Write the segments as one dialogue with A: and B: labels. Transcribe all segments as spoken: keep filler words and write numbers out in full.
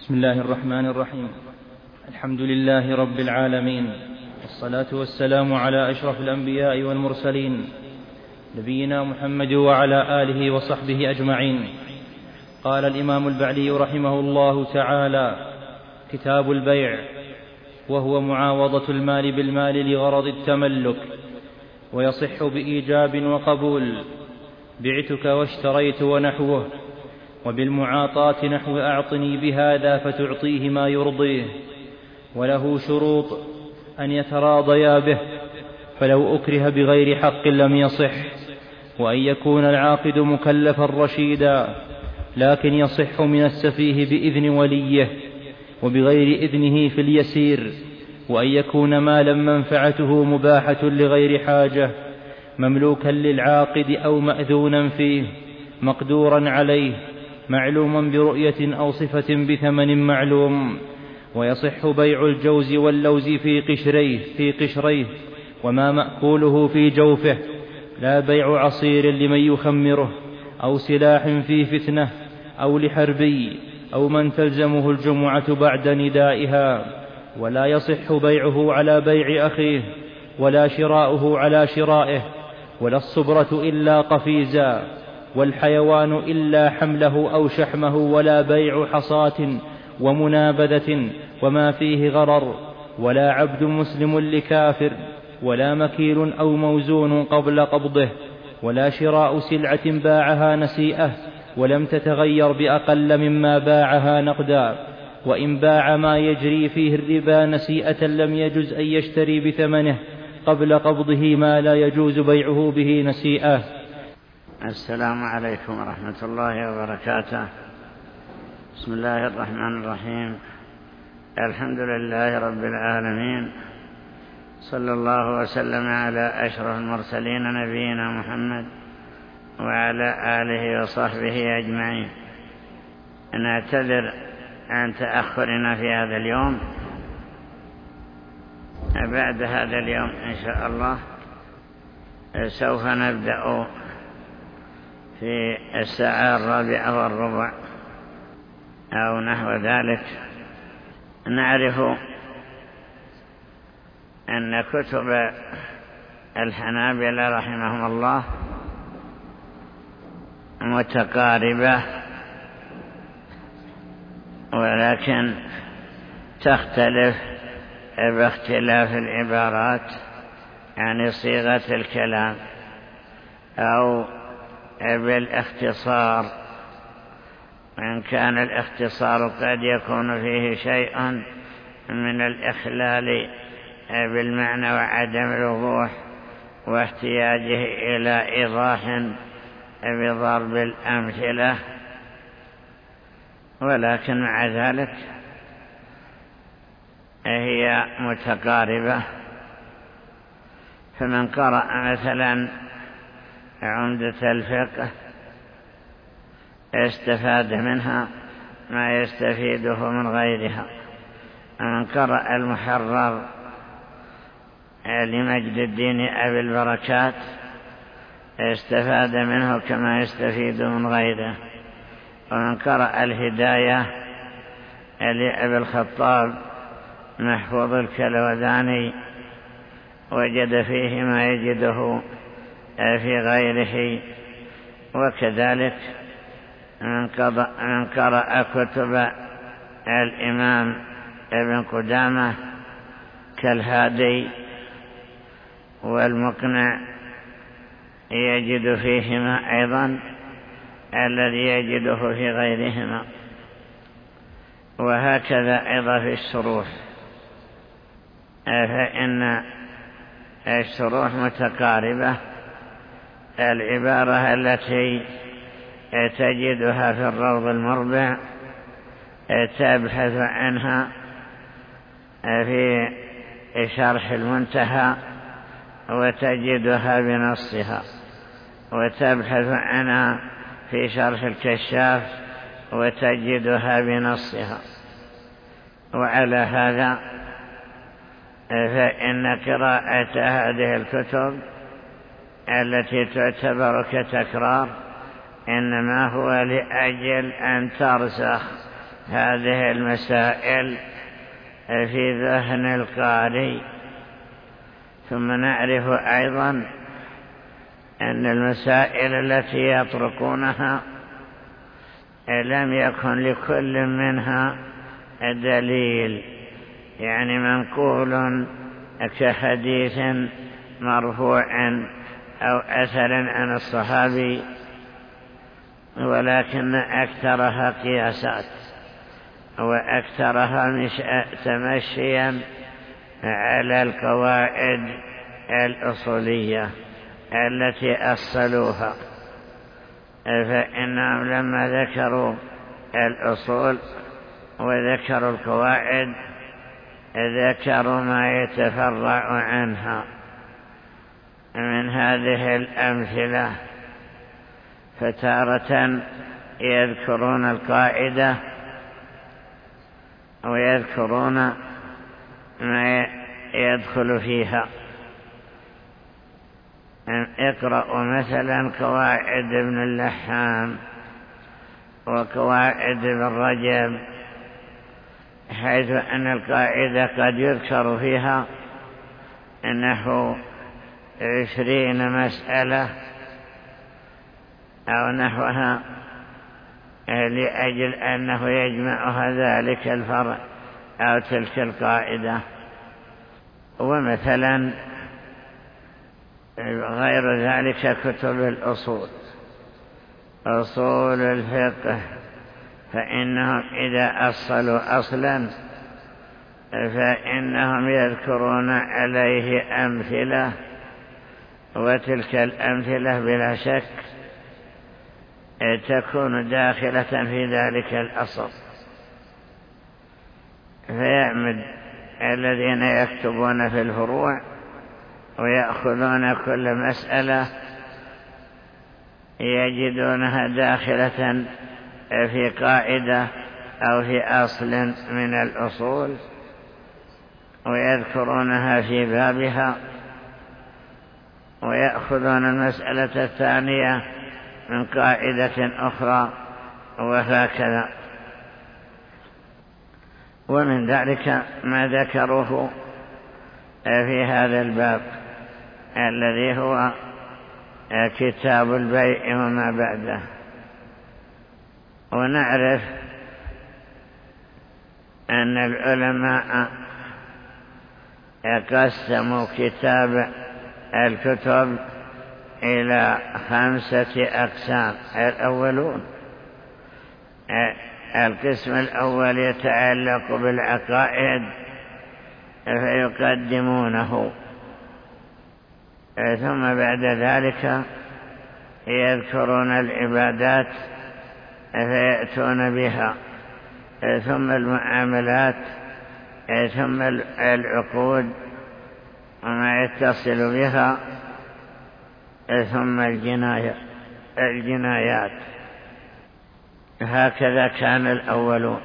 A: بسم الله الرحمن الرحيم. الحمد لله رب العالمين، والصلاة والسلام على أشرف الأنبياء والمرسلين، نبينا محمد وعلى آله وصحبه أجمعين. قال الإمام البعلي رحمه الله تعالى: كتاب البيع، وهو معاوضة المال بالمال لغرض التملك، ويصح بإيجاب وقبول، بعتك واشتريت ونحوه، وبالمعاطاة نحو أعطني بهذا فتعطيه ما يرضيه، وله شروط أن يتراضيا به، فلو أكره بغير حق لم يصح، وأن يكون العاقد مكلفا رشيدا، لكن يصح من السفيه بإذن وليه، وبغير إذنه في اليسير، وأن يكون مالا منفعته مباحة لغير حاجة، مملوكا للعاقد أو مأذونا فيه، مقدورا عليه، معلوما برؤية أو صفة بثمن معلوم. ويصح بيع الجوز واللوز في قشريه, في قشريه وما مأكوله في جوفه، لا بيع عصير لمن يخمره، أو سلاح في فتنة، أو لحربي، أو من تلزمه الجمعة بعد ندائها. ولا يصح بيعه على بيع أخيه، ولا شراؤه على شرائه، ولا الصبرة إلا قفيزا، والحيوان إلا حمله أو شحمه، ولا بيع حصاة ومنابذة وما فيه غرر، ولا عبد مسلم لكافر، ولا مكيل أو موزون قبل قبضه، ولا شراء سلعة باعها نسيئة ولم تتغير بأقل مما باعها نقدا، وإن باع ما يجري فيه الربا نسيئة لم يجز أن يشتري بثمنه قبل قبضه ما لا يجوز بيعه به نسيئة.
B: السلام عليكم ورحمة الله وبركاته. بسم الله الرحمن الرحيم. الحمد لله رب العالمين، صلى الله وسلم على أشرف المرسلين نبينا محمد وعلى آله وصحبه أجمعين. نعتذر عن تأخرنا في هذا اليوم. بعد هذا اليوم إن شاء الله سوف نبدأ في الساعة الرابعة والربع أو نحو ذلك. نعرف أن كتب الحنابلة رحمهم الله متقاربة، ولكن تختلف باختلاف العبارات عن صيغة الكلام أو بالاختصار، وإن كان الاختصار قد يكون فيه شيء من الإخلال بالمعنى وعدم الوضوح واحتياجه إلى إيضاح بضرب الأمثلة، ولكن مع ذلك هي متقاربة. فمن قرأ مثلا عمدة الفقه استفاد منها ما يستفيده من غيرها، ومن قرأ المحرر لمجد الدين أبي البركات استفاد منه كما يستفيد من غيره، ومن قرأ الهداية لأبي الخطاب محفوظ الكلوذاني وجد فيه ما يجده في غيره. وكذلك من قرأ كتب الإمام ابن قدامة كالهادي والمقنع يجد فيهما أيضا الذي يجده في غيرهما. وهكذا أيضا في الشروح، فإن الشروح متقاربة. العبارة التي تجدها في الروض المربع تبحث عنها في شرح المنتهى وتجدها بنصها، وتبحث عنها في شرح الكشاف وتجدها بنصها. وعلى هذا فإن قراءة هذه الكتب التي تعتبر كتكرار إنما هو لأجل أن ترسخ هذه المسائل في ذهن القارئ. ثم نعرف أيضا أن المسائل التي يطرقونها لم يكن لكل منها دليل، يعني منقول كحديث مرفوع أو أثر عن الصحابي، ولكن أكثرها قياسات وأكثرها تمشيا على القواعد الأصولية التي أصلوها. فإنهم لما ذكروا الأصول وذكروا القواعد ذكروا ما يتفرع عنها من هذه الأمثلة، فتارة يذكرون القاعدة ويذكرون ما يدخل فيها. اقرأوا مثلا قواعد ابن اللحام وقواعد ابن رجب، حيث أن القاعدة قد يذكر فيها نحو عشرين مسألة أو نحوها، لأجل أنه يجمعها ذلك الفرع أو تلك القاعدة. ومثلا غير ذلك كتب الأصول، أصول الفقه، فإنهم إذا أصلوا أصلا فإنهم يذكرون عليه أمثلة، وتلك الأمثلة بلا شك تكون داخلة في ذلك الأصل. فيعمد الذين يكتبون في الفروع ويأخذون كل مسألة يجدونها داخلة في قاعدة أو في أصل من الأصول ويذكرونها في بابها، ويأخذون المسألة الثانية من قاعدة أخرى، وهكذا. ومن ذلك ما ذكروه في هذا الباب الذي هو كتاب البيع وما بعده. ونعرف أن العلماء قسموا كتاب الكتب إلى خمسة أقسام. الأولون القسم الأول يتعلق بالعقائد فيقدمونه، ثم بعد ذلك يذكرون العبادات فيأتون بها، ثم المعاملات، ثم العقود وما يتصل بها، ثم الجناية الجنايات. هكذا كان الأولون.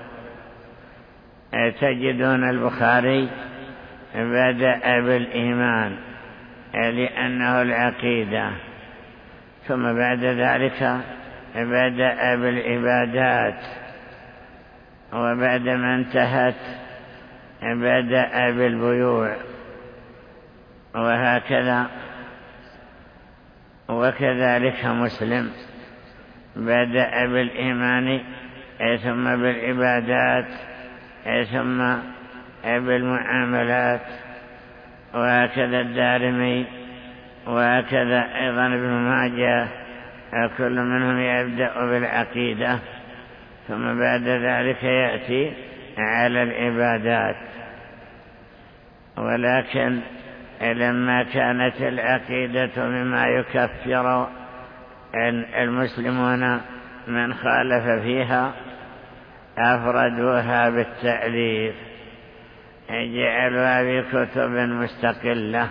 B: تجدون البخاري بدأ بالإيمان لأنه العقيدة، ثم بعد ذلك بدأ بالعبادات، وبعد ما انتهت بدأ بالبيوع، وهكذا. وكذلك مسلم بدأ بالإيمان ثم بالعبادات ثم بالمعاملات، وهكذا الدارمي، وهكذا أيضا ابن ماجه، كل منهم يبدأ بالعقيدة ثم بعد ذلك يأتي على العبادات. ولكن لما كانت العقيدة مما يكفر المسلمون من خالف فيها أفردوها بالتأليف، جعلوها بكتب مستقلة،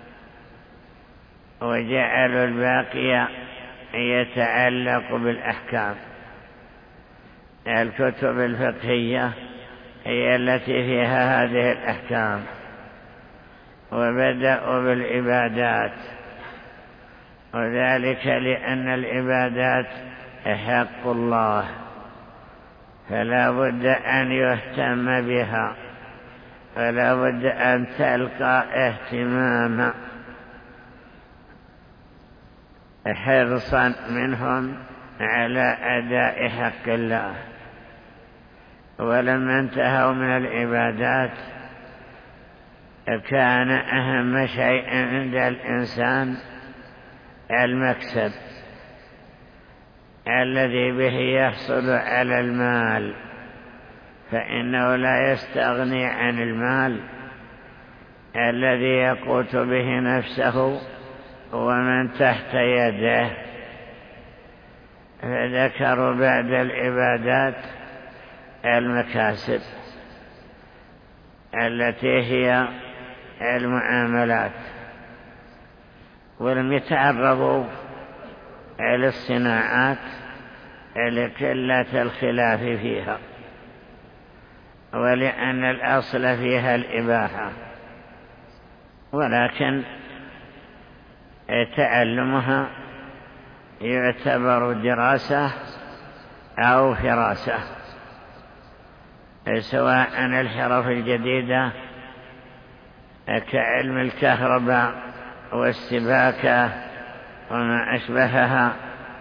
B: وجعلوا الباقي يتعلق بالأحكام. الكتب الفقهية هي التي فيها هذه الأحكام، وبدأوا بالعبادات، وذلك لأن العبادات حق الله، فلا بد أن يهتم بها، فلا بد أن تلقى اهتماما حرصا منهم على أداء حق الله. ولما انتهوا من العبادات كان أهم شيء عند الإنسان المكسب الذي به يحصل على المال، فإنه لا يستغني عن المال الذي يقوت به نفسه ومن تحت يده. فذكروا بعد العبادات المكاسب التي هي المعاملات، ولم يتعرضوا إلى الصناعات لقلة الخلاف فيها، ولأن الأصل فيها الإباحة، ولكن تعلمها يعتبر دراسة أو فراسة، سواء الحرف الجديدة كعلم الكهرباء والسباكة وما أشبهها،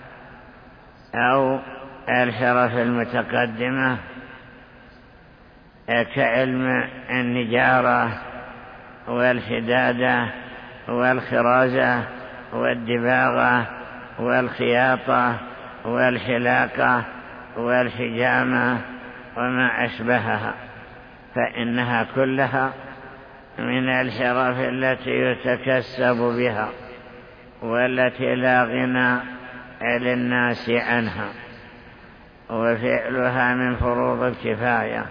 B: أو الحرف المتقدمة كعلم النجارة والحدادة والخرازة والدباغة والخياطة والحلاقة والحجامة وما أشبهها، فإنها كلها من الحرف التي يتكسب بها والتي لا غنى للناس عنها، وفعلها من فروض الكفاية.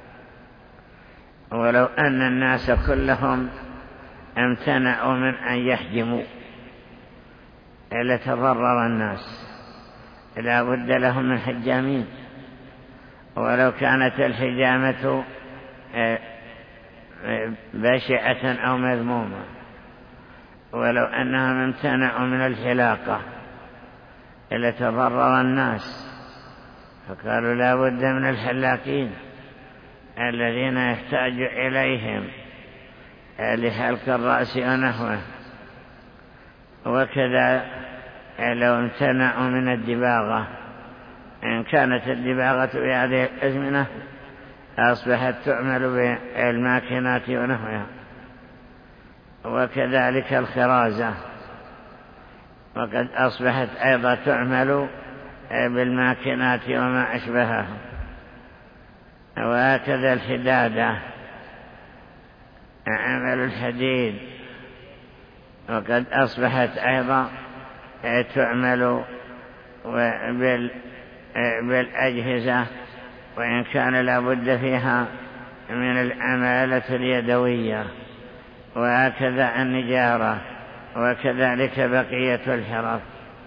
B: ولو أن الناس كلهم امتنعوا من أن يحجموا لتضرر الناس، لا بد لهم من حجامين، ولو كانت الحجامة بشعة أو مذمومة. ولو أنهم امتنعوا من الحلاقة لتضرر الناس، فقالوا لا بد من الحلاقين الذين يحتاج إليهم لحلق الرأس ونحوه. وكذا لو امتنعوا من الدباغة، إن كانت الدباغة في هذه الأزمنة أصبحت تعمل بالماكينات ونحوها، وكذلك الخرازة وقد أصبحت أيضا تعمل بالماكينات وما أشبهها، وهكذا الحدادة عمل الحديد وقد أصبحت أيضا تعمل بالأجهزة، وإن كان لابد فيها من العمالة اليدوية، وهكذا النجارة، وكذلك بقية الحرف،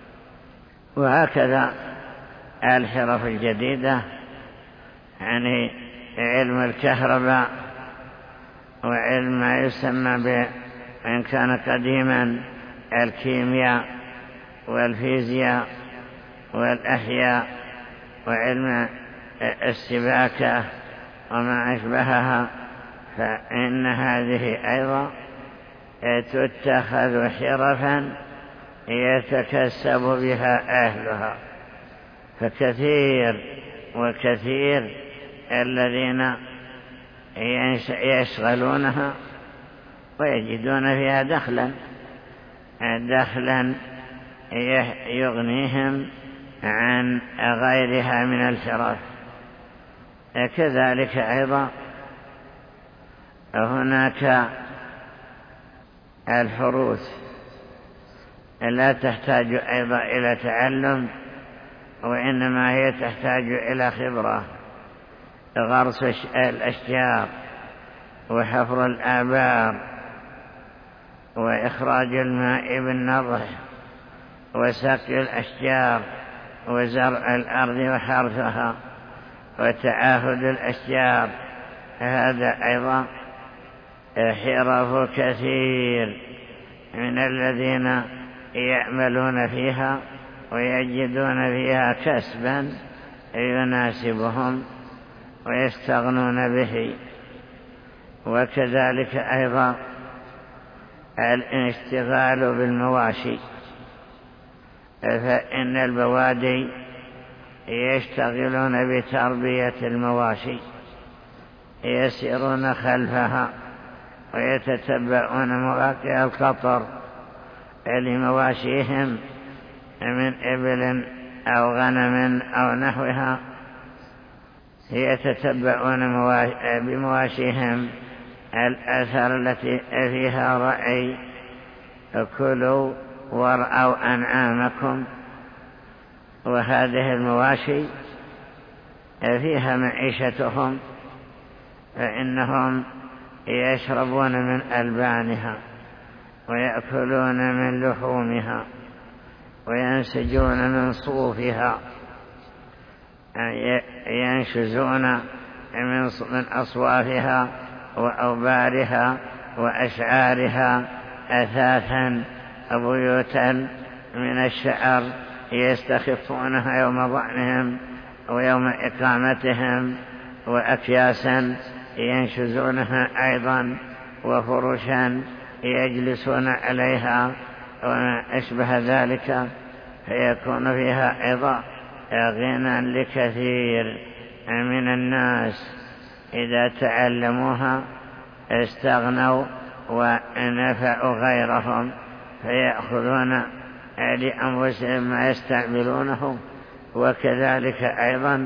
B: وهكذا الحرف الجديدة، يعني علم الكهرباء وعلم ما يسمى إن كان قديما الكيمياء والفيزياء والأحياء وعلم السباكة وما أشبهها، فإن هذه أيضا تتخذ حرفا يتكسب بها أهلها. فكثير وكثير الذين يشغلونها ويجدون فيها دخلا دخلا يغنيهم عن غيرها من الحرف. كذلك أيضا هناك الحروث لا تحتاج أيضا إلى تعلم، وإنما هي تحتاج إلى خبرة، غرس الأشجار وحفر الآبار وإخراج الماء بالنضح وسقي الأشجار وزرع الأرض وحرثها وتعاهد الأشجار. هذا أيضا حرف كثير من الذين يعملون فيها ويجدون فيها كسبا يناسبهم ويستغنون به. وكذلك أيضا الاشتغال بالمواشي، فإن البوادي يشتغلون بتربية المواشي، يسيرون خلفها ويتتبعون مواقع الخطر لمواشيهم من إبل أو غنم أو نحوها، يتتبعون بمواشيهم الآثار التي فيها رعي، كلوا وارعوا أنعامكم. وهذه المواشي فيها معيشتهم، فإنهم يشربون من ألبانها ويأكلون من لحومها وينسجون من صوفها، ينشزون من أصوافها وأوبارها وأشعارها أثاثا بيوتا من الشعر يستخفونها يوم ضعنهم ويوم إقامتهم، وأكياسا ينشزونها أيضا، وفرشا يجلسون عليها وما أشبه ذلك، فيكون فيها أيضا غنى لكثير من الناس إذا تعلموها استغنوا ونفعوا غيرهم، فيأخذون لأنفسهم ما يستعملونه. وكذلك أيضا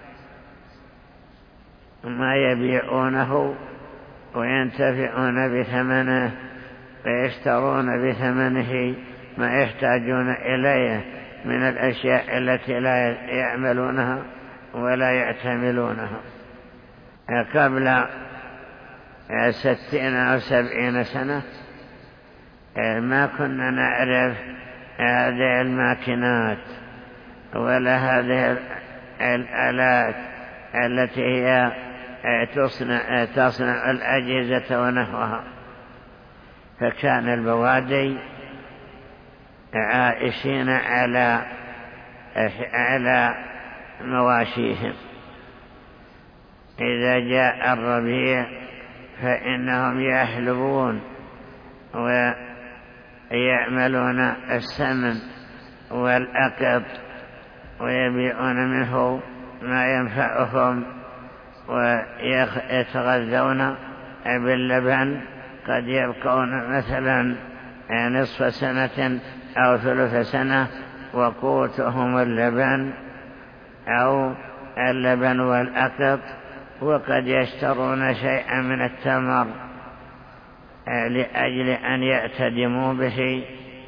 B: ما يبيعونه وينتفعون بثمنه ويشترون بثمنه ما يحتاجون إليه من الأشياء التي لا يعملونها ولا يعتملونها. قبل ستين أو سبعين سنة ما كنا نعرف هذه الماكينات ولا هذه الآلات التي هي تصنع, تصنع الأجهزة ونحوها، فكان البوادي عائشين على على مواشيهم. إذا جاء الربيع فإنهم يحلبون ويعملون السمن والأقط ويبيعون منه ما ينفعهم، ويتغذون باللبن. قد يبقون مثلا نصف سنة أو ثلث سنة وقوتهم اللبن أو اللبن والأقط، وقد يشترون شيئا من التمر لأجل أن يأتدموا به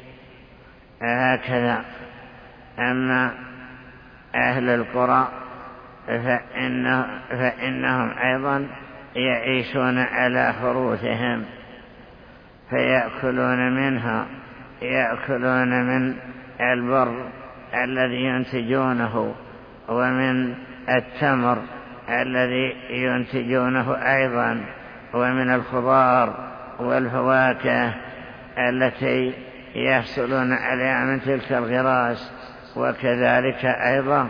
B: هكذا. أما أهل القرى فإنه فإنهم أيضا يعيشون على حروثهم، فيأكلون منها، يأكلون من البر الذي ينتجونه ومن التمر الذي ينتجونه أيضا، ومن الخضار والفواكه التي يحصلون عليها من تلك الغراس. وكذلك أيضا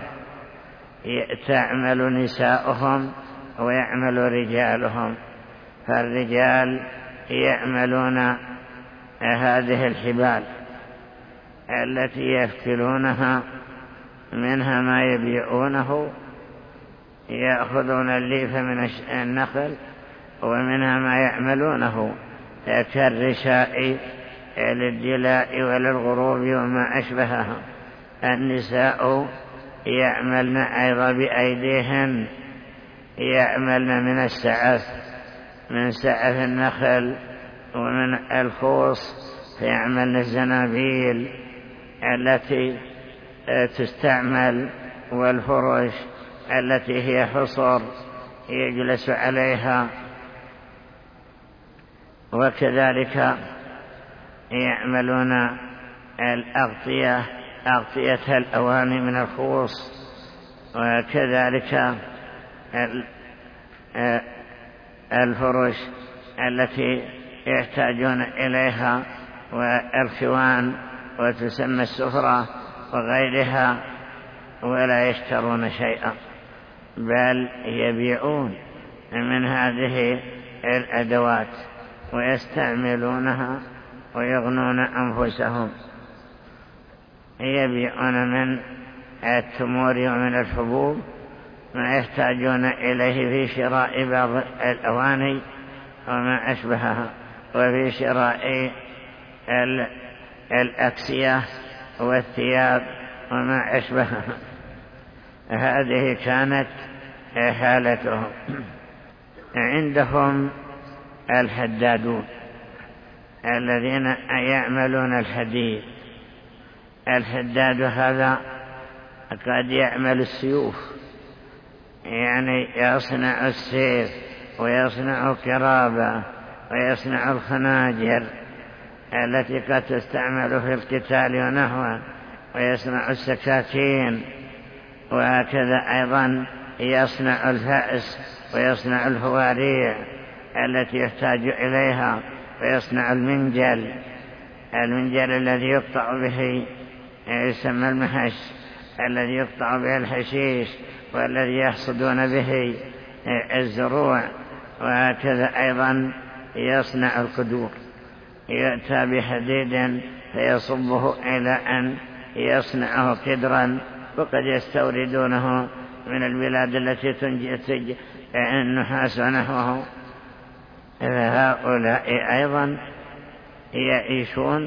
B: تعمل نساؤهم ويعمل رجالهم، فالرجال يعملون هذه الحبال التي يفتلونها، منها ما يبيعونه، يأخذون الليف من النخل، ومنها ما يعملونه كالرشاء للجلاء وللغروب وما أشبهها. النساء يعملن أيضا بأيديهن، يعملن من السعف، من سعف النخل ومن الخوص، فيعملن الزنابيل التي تستعمل، والفرش التي هي حصر يجلس عليها. وكذلك يعملون الأغطية، أغطية الأواني من الخوص، وكذلك الفرش التي يحتاجون إليها، والخوان وتسمى السفرة وغيرها، ولا يشترون شيئا. بل يبيعون من هذه الأدوات ويستعملونها ويغنون أنفسهم. يبيعون من التمور ومن الحبوب ما يحتاجون إليه في شراء بعض الأواني وما أشبهها، وفي شراء الأكسية والثياب وما أشبهها. هذه كانت حالتهم. عندهم الحدادون الذين يعملون الحديد. الحداد هذا قد يعمل السيوف، يعني يصنع السيف ويصنع الكرابة ويصنع الخناجر التي قد تستعمل في القتال ونحوه، ويصنع السكاكين، وهكذا أيضا يصنع الفأس ويصنع الهواريع التي يحتاج إليها، ويصنع المنجل المنجل الذي يقطع به يسمى المحش، الذي يقطع به الحشيش والذي يحصدون به الزروع. وهكذا أيضا يصنع القدور، يأتى بحديد فيصبه إلى أن يصنعه قدرا، وقد يستوردونه من البلاد التي تنتج النحاس ونحوه. فهؤلاء أيضا يعيشون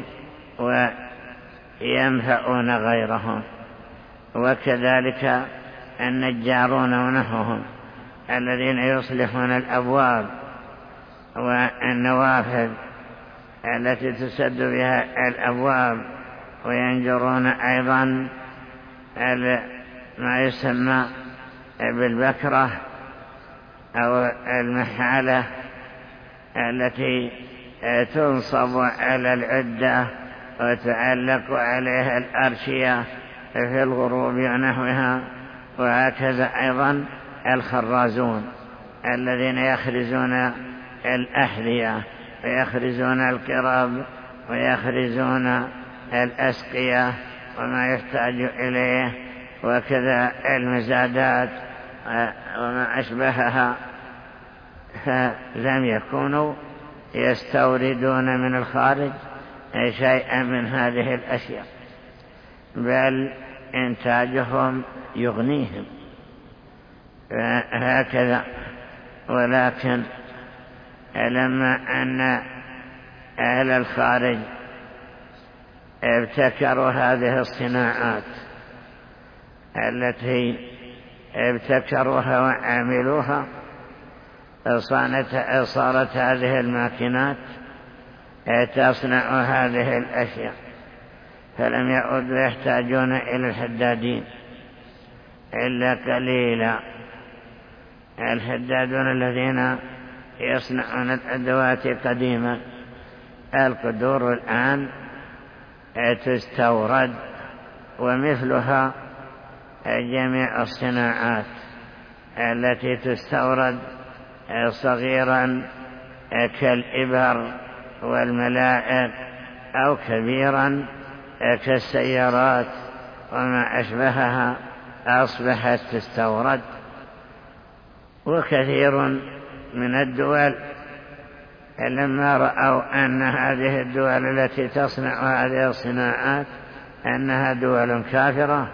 B: وينفعون غيرهم. وكذلك النجارون ونحوهم الذين يصلحون الأبواب والنوافذ التي تسد بها الأبواب، وينجرون أيضا ما يسمى بالبكرة أو المحالة التي تنصب على العدة وتعلق عليها الأرشية في الغروب ونحوها. وهكذا أيضا الخرازون الذين يخرزون الأحذية ويخرزون القراب ويخرزون الأسقية وما يحتاج إليه، وكذا المزادات وما أشبهها. فلم يكونوا يستوردون من الخارج شيئا من هذه الأشياء، بل إنتاجهم يغنيهم هكذا. ولكن لما أن أهل الخارج ابتكروا هذه الصناعات التي ابتكروها وعملوها، صارت هذه الماكينات تصنع هذه الأشياء، فلم يعودوا يحتاجون إلى الحدادين إلا قليلا. الحدادون الذين يصنعون الأدوات قديما، القدور الآن تستورد، ومثلها جميع الصناعات التي تستورد صغيرا كالإبر والملائق، أو كبيرا كالسيارات وما أشبهها، أصبحت تستورد. وكثير من الدول لما رأوا أن هذه الدول التي تصنع هذه الصناعات أنها دول كافرة،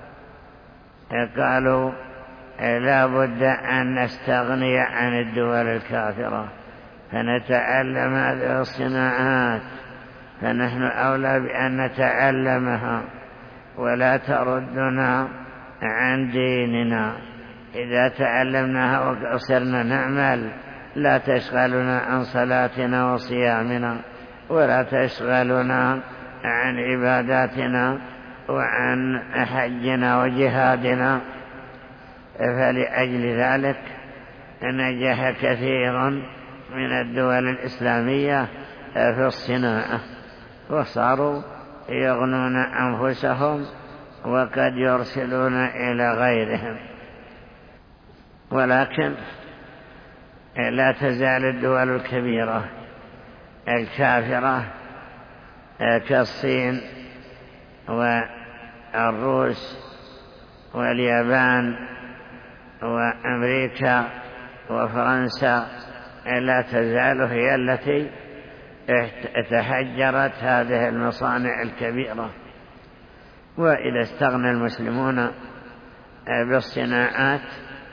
B: قالوا لا بد أن نستغني عن الدول الكافرة فنتعلم هذه الصناعات، فنحن أولى بأن نتعلمها ولا تردنا عن ديننا. إذا تعلمناها وصرنا نعمل لا تشغلنا عن صلاتنا وصيامنا، ولا تشغلنا عن عباداتنا وعن حجنا وجهادنا. فلأجل ذلك نجح كثير من الدول الإسلامية في الصناعة، وصاروا يغنون أنفسهم وقد يرسلون إلى غيرهم. ولكن لا تزال الدول الكبيرة الكافرة كالصين والروس واليابان وأمريكا وفرنسا لا تزال هي التي تحجرت هذه المصانع الكبيرة. وإذا استغنى المسلمون بالصناعات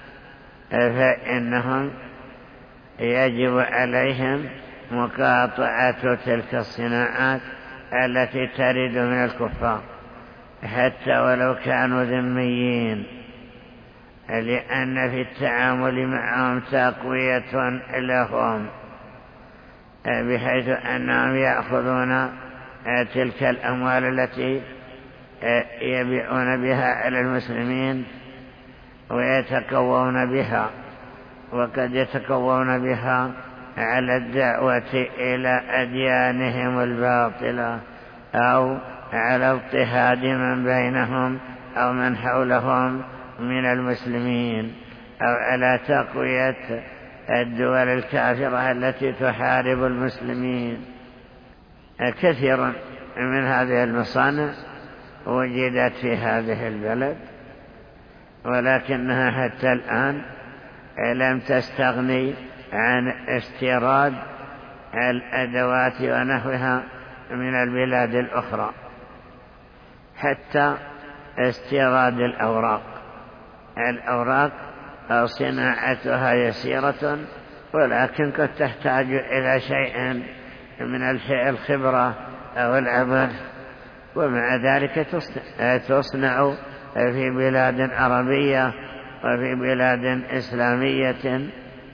B: فإنهم يجب عليهم مقاطعة تلك الصناعات التي ترد من الكفار حتى ولو كانوا ذميين، لأن في التعامل معهم تقوية لهم، بحيث أنهم يأخذون تلك الأموال التي يبيعون بها على المسلمين ويتكوون بها، وقد يتكوون بها على الدعوة إلى أديانهم الباطلة أو على اضطهاد من بينهم أو من حولهم من المسلمين، أو على تقوية الدول الكافرة التي تحارب المسلمين. كثير من هذه المصانع وجدت في هذه البلد، ولكنها حتى الآن لم تستغني عن استيراد الأدوات ونحوها من البلاد الأخرى، حتى استيراد الأوراق. الأوراق صناعتها يسيرة، ولكن قد تحتاج إلى شيء من الخبرة أو العمل، ومع ذلك تصنع في بلاد عربية وفي بلاد إسلامية.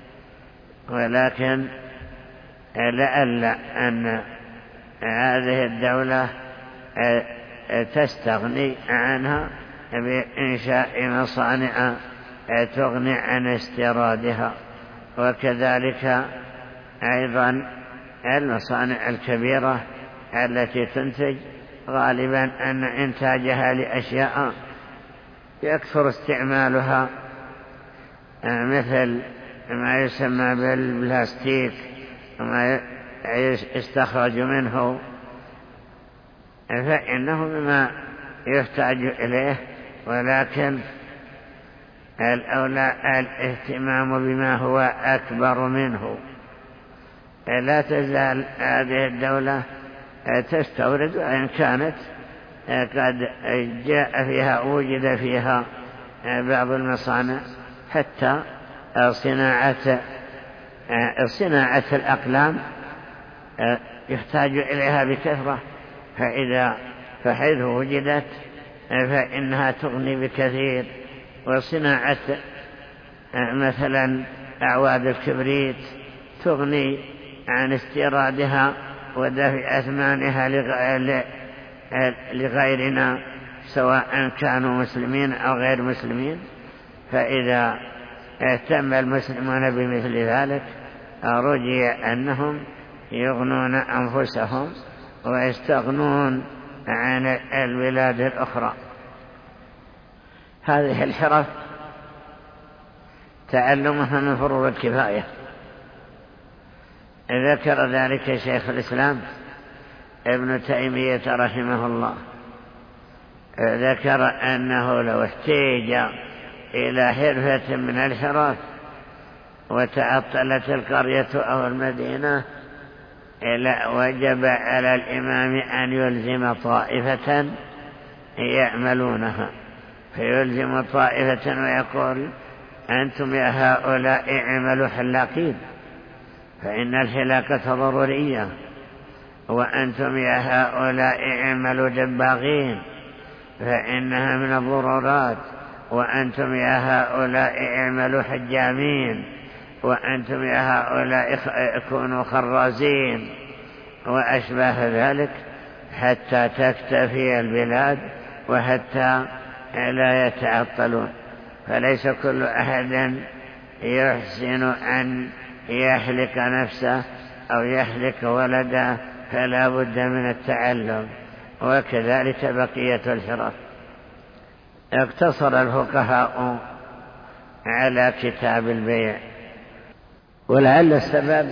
B: ولكن لعل أن هذه الدولة تستغني عنها بإنشاء مصانع تغني عن استيرادها. وكذلك أيضا المصانع الكبيرة التي تنتج غالبا أن إنتاجها لأشياء يكثر استعمالها، مثل ما يسمى بالبلاستيك وما يستخرج منه، فإنه مما يحتاج إليه، ولكن الأولى الاهتمام بما هو أكبر منه. لا تزال هذه الدولة تستورد، وإن كانت قد جاء فيها وجد فيها بعض المصانع حتى صناعة صناعة الأقلام يحتاج إليها بكثرة، فإذا فحيث وجدت فإنها تغني بكثير. وصناعة مثلا أعواد الكبريت تغني عن استيرادها ودفع أثمانها لغيرنا سواء كانوا مسلمين أو غير مسلمين. فإذا اهتم المسلمون بمثل ذلك رجي أنهم يغنون أنفسهم ويستغنون عن البلاد الأخرى. هذه الحرف تعلمها من فروض الكفاية. ذكر ذلك شيخ الإسلام ابن تيمية رحمه الله، ذكر أنه لو احتاج إلى حرفة من الحرف وتعطلت القرية أو المدينة إلا وجب على الإمام أن يلزم طائفة يعملونها، فيلزم طائفة ويقول أنتم يا هؤلاء اعملوا حلاقين فإن الحلاقة ضرورية، وأنتم يا هؤلاء اعملوا دباغين فإنها من الضرورات، وأنتم يا هؤلاء اعملوا حجامين، وأنتم يا هؤلاء كونوا خرازين، وأشباه ذلك، حتى تكتفي البلاد وحتى لا يتعطلون. فليس كل أحد يحسن أن يحلق نفسه أو يحلق ولده، فلا بد من التعلم. وكذلك بقية الحرف. اقتصر الفقهاء على كتاب البيع، ولعل السبب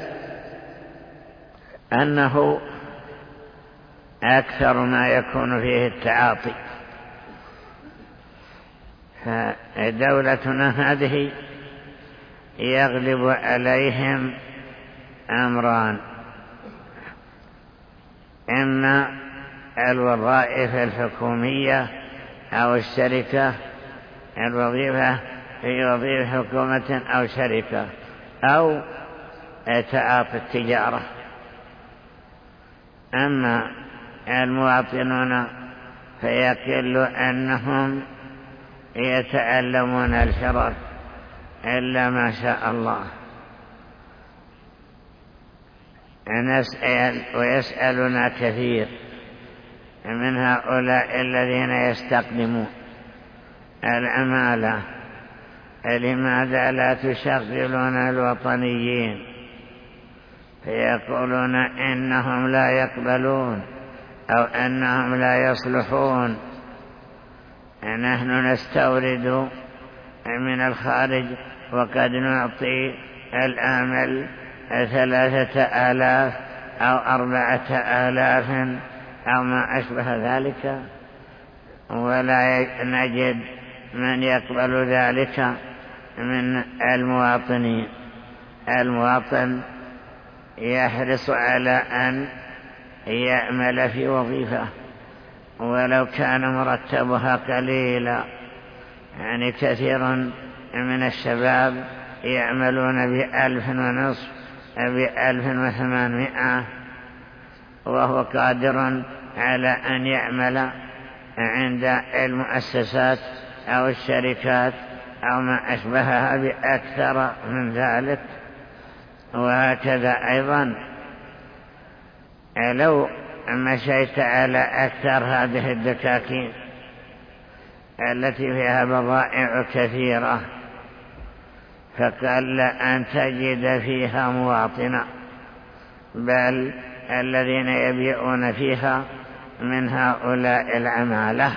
B: أنه أكثر ما يكون فيه التعاطي، فدولتنا هذه يغلب عليهم أمران: إما الوظائف الحكومية أو الشركة، الوظيفة في وظيفة حكومة أو شركة، أو تعاطي التجارة. أما المواطنون فيقل أنهم يتعلمون الحرف إلا ما شاء الله. نسأل ويسألنا كثير من هؤلاء الذين يستقدمون العمالة: لماذا لا تشغلون الوطنيين؟ فيقولون إنهم لا يقبلون أو أنهم لا يصلحون. نحن نستورد من الخارج وقد نعطي الآمل ثلاثة آلاف أو أربعة آلاف أو ما أشبه ذلك، ولا نجد من يقبل ذلك من المواطنين. المواطن يحرص على أن يعمل في وظيفة ولو كان مرتبها قليلا. يعني كثير من الشباب يعملون بألف ونصف بألف وثمانمائة، وهو قادر على أن يعمل عند المؤسسات أو الشركات أو ما أشبهها بأكثر من ذلك. وهكذا أيضا لو مشيت على أكثر هذه الدكاكين التي فيها بضائع كثيرة فقل أن تجد فيها مواطنا، بل الذين يبيعون فيها من هؤلاء العمالة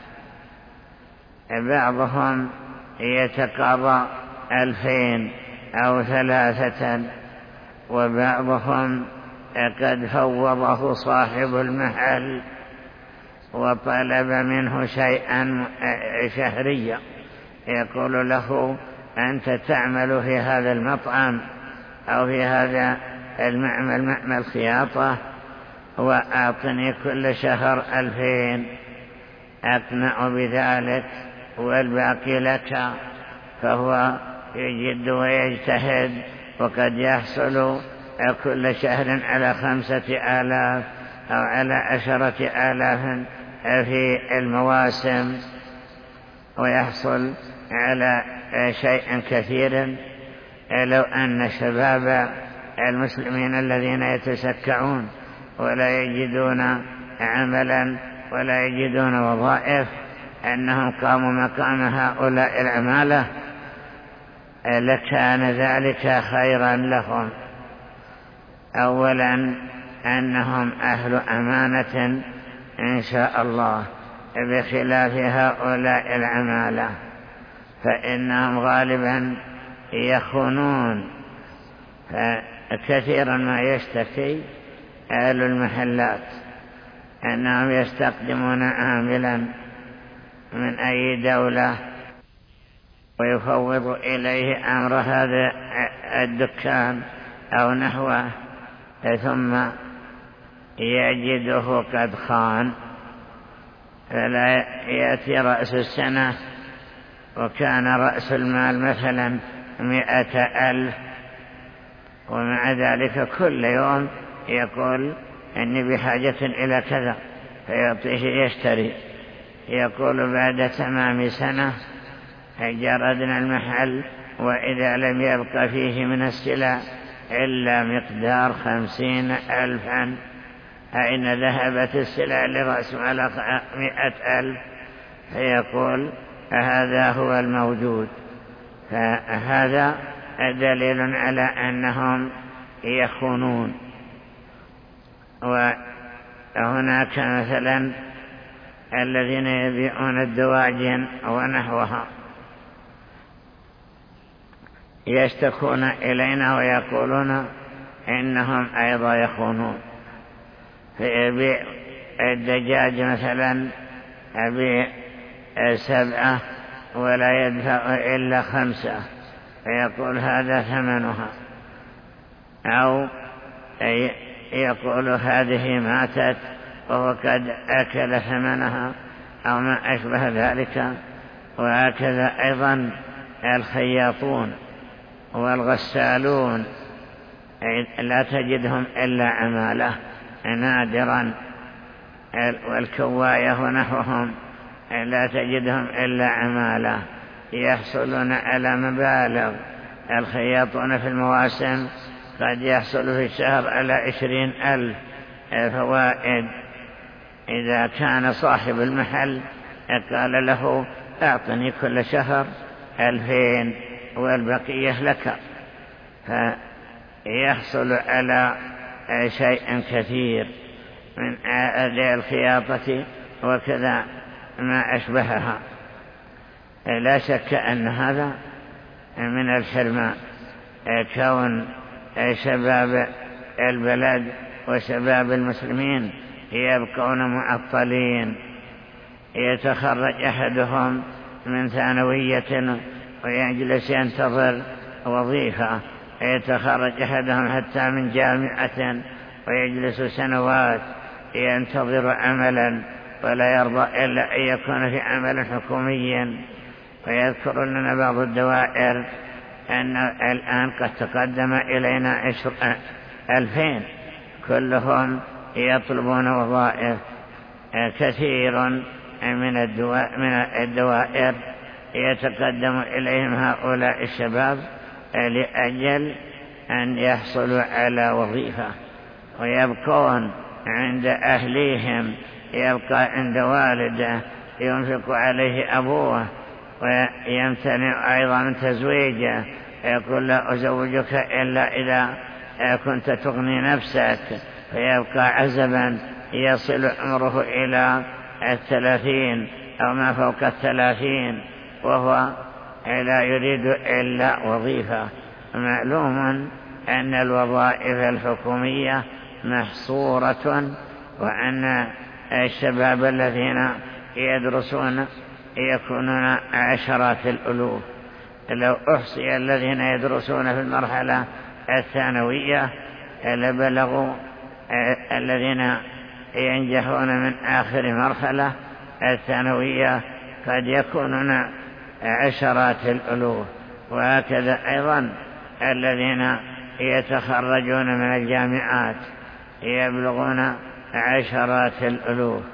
B: بعضهم يتقاضى ألفين أو ثلاثة، وبعضهم قد فوضه صاحب المحل وطلب منه شيئا شهريا، يقول له: أنت تعمل في هذا المطعم أو في هذا المعمل معمل خياطة وأعطني كل شهر ألفين، أقنع بذلك والباقي لك. فهو يجد ويجتهد وقد يحصل كل شهر على خمسة آلاف أو على عشرة آلاف في المواسم، ويحصل على شيء كثير. لو أن شباب المسلمين الذين يتسكعون ولا يجدون عملا ولا يجدون وظائف أنهم قاموا مقام هؤلاء العمالة لكان ذلك خيرا لهم. أولا أنهم أهل أمانة إن شاء الله، بخلاف هؤلاء العمالة فإنهم غالبا يخونون. فكثيرا ما يشتكي أهل المحلات أنهم يستقدمون عاملا من أي دولة ويفوض إليه أمر هذا الدكان أو نحوه، ثم يجده قد خان، فلا يأتي رأس السنة وكان رأس المال مثلا مئة ألف، ومع ذلك كل يوم يقول إني بحاجة إلى كذا، فيعطيه يشتري. يقول بعد تمام سنة جردنا المحل وإذا لم يبق فيه من السلع إلا مقدار خمسين ألفا، أين ذهبت السلع لرأس على مئة ألف؟ فيقول هذا هو الموجود. فهذا دليل على أنهم يخونون. وهناك مثلا الذين يبيعون الدواجن ونحوها يشتكون إلينا ويقولون إنهم أيضا يخونون. فيبيع الدجاج مثلا بسبعة ولا يدفع إلا خمسة فيقول هذا ثمنها، أو يقول هذه ماتت وهو قد أكل ثمنها أو ما أشبه ذلك. وهكذا أيضا الخياطون والغسالون لا تجدهم إلا عمالة نادرا، والكواية ونحوهم لا تجدهم إلا عمالة يحصلون على مبالغ. الخياطون في المواسم قد يحصل في الشهر على عشرين ألف فوائد. إذا كان صاحب المحل قال له أعطني كل شهر ألفين والبقية لك، فيحصل على شيء كثير من الخياطة وكذا ما أشبهها. لا شك أن هذا من الحرمان، كون شباب البلد وشباب المسلمين يبقون معطلين. يتخرج أحدهم من ثانوية ويجلس ينتظر وظيفة، يتخرج أحدهم حتى من جامعة ويجلس سنوات ينتظر عملا ولا يرضى إلا أن يكون في عمل حكومي. ويذكر لنا بعض الدوائر أن الآن قد تقدم إلينا عشر ألفين كلهم يطلبون وظائف. كثير من الدوائر يتقدم إليهم هؤلاء الشباب لأجل أن يحصلوا على وظيفة، ويبقون عند أهليهم، يبقى عند والده ينفق عليه أبوه ويمتنع أيضا من تزويجه، يقول لا أزوجك إلا إذا كنت تغني نفسك، فيبقى عزبا يصل عمره إلى الثلاثين أو ما فوق الثلاثين وهو لا يريد إلا وظيفة. معلوم أن الوظائف الحكومية محصورة، وأن الشباب الذين يدرسون يكونون عشرات الألوف. لو أحصي الذين يدرسون في المرحلة الثانوية لبلغوا الذين ينجحون من آخر مرحلة الثانوية قد يكونون عشرات الألوف. وهكذا أيضا الذين يتخرجون من الجامعات يبلغون عشرات الألوف.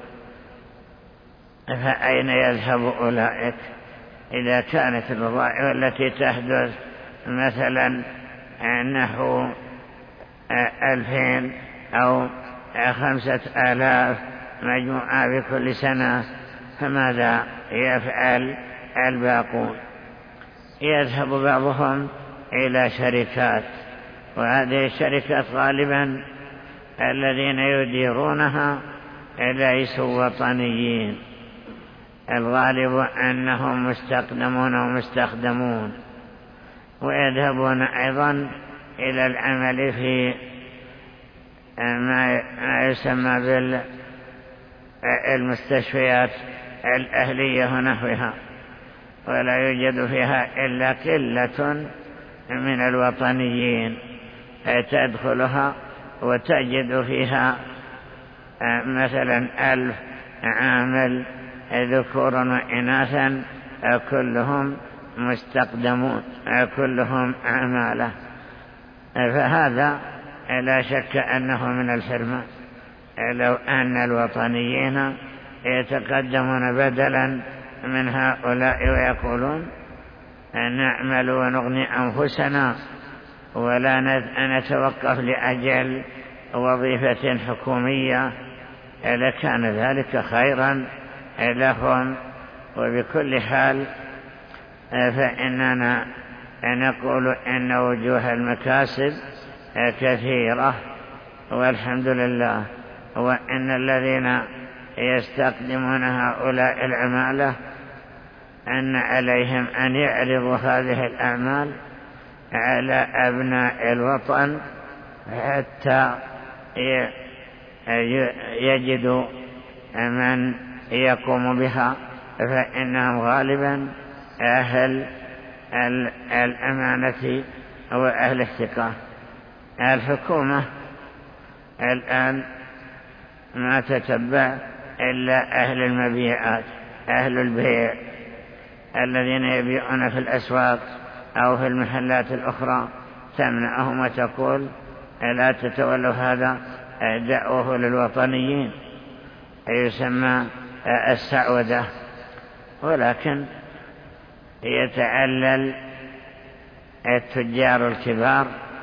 B: فأين يذهب أولئك إذا كانت الوظائف التي تحدث مثلا نحو ألفين أو خمسة آلاف مجموعة بكل سنة، فماذا يفعل الباقون؟ يذهب بعضهم إلى شركات، وهذه الشركات غالبا الذين يديرونها ليسوا وطنيين، الغالب أنهم مستخدمون ومستخدمون. ويذهبون أيضا إلى العمل في ما يسمى بالمستشفيات الأهلية ونحوها، ولا يوجد فيها إلا قلة من الوطنيين تدخلها وتجد فيها مثلا ألف عامل ذكور وإناثا كلهم مستقدمون، كلهم عمالة. فهذا لا شك أنه من الحرمان. لو أن الوطنيين يتقدمون بدلا من هؤلاء ويقولون نعمل ونغني أنفسنا ولا نتوقف لأجل وظيفة حكومية، لكان ذلك خيرا لهم. وبكل حال فإننا نقول إن وجوه المكاسب كثيرة والحمد لله، وإن الذين يستقدمون هؤلاء العمالة أن عليهم أن يعرضوا هذه الأعمال على أبناء الوطن حتى يجدوا من يقوم بها، فإنهم غالبا أهل الأمانة وأهل الثقة. الحكومة الآن ما تتبع إلا أهل المبيعات، أهل البيع الذين يبيعون في الأسواق أو في المحلات الأخرى، تمنعهم وتقول لا تتولوا هذا، دعوه للوطنيين، يسمى السعودة. ولكن يتعلل التجار الكبار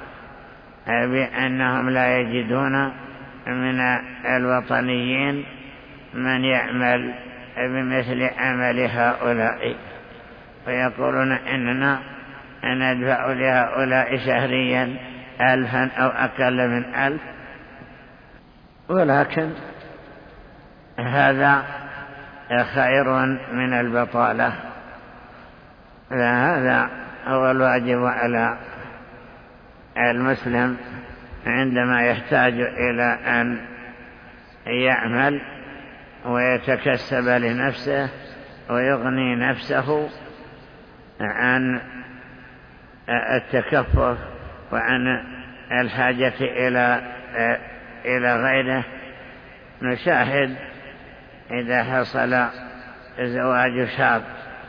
B: بأنهم لا يجدون من الوطنيين من يعمل بمثل عمل هؤلاء، ويقولون إننا ندفع لهؤلاء شهريا ألفا أو أقل من ألف. ولكن هذا خير من البطالة. هذا هو الواجب على المسلم عندما يحتاج إلى أن يعمل ويتكسب لنفسه ويغني نفسه عن التكفف وعن الحاجة إلى إلى غيره. نشاهد إذا حصل زواج شاب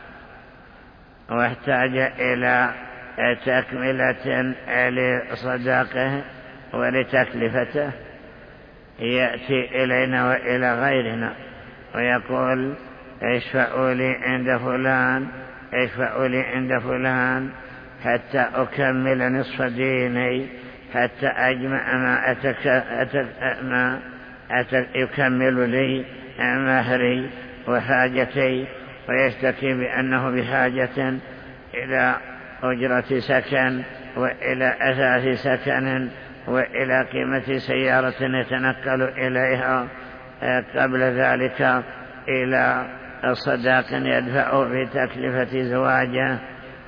B: واحتاج إلى تكملة لصداقه ولتكلفته، يأتي إلينا وإلى غيرنا ويقول اشفعوا لي عند فلان، اشفعوا لي عند فلان حتى أكمل نصف ديني، حتى أجمع ما, أتك... أتك... ما أتك... يكمل لي مهري وحاجتي، ويشتكي بأنه بحاجة إلى أجرة سكن وإلى أثاث سكن وإلى قيمة سيارة يتنقل إليها، قبل ذلك إلى صداق يدفع في تكلفة زواجه.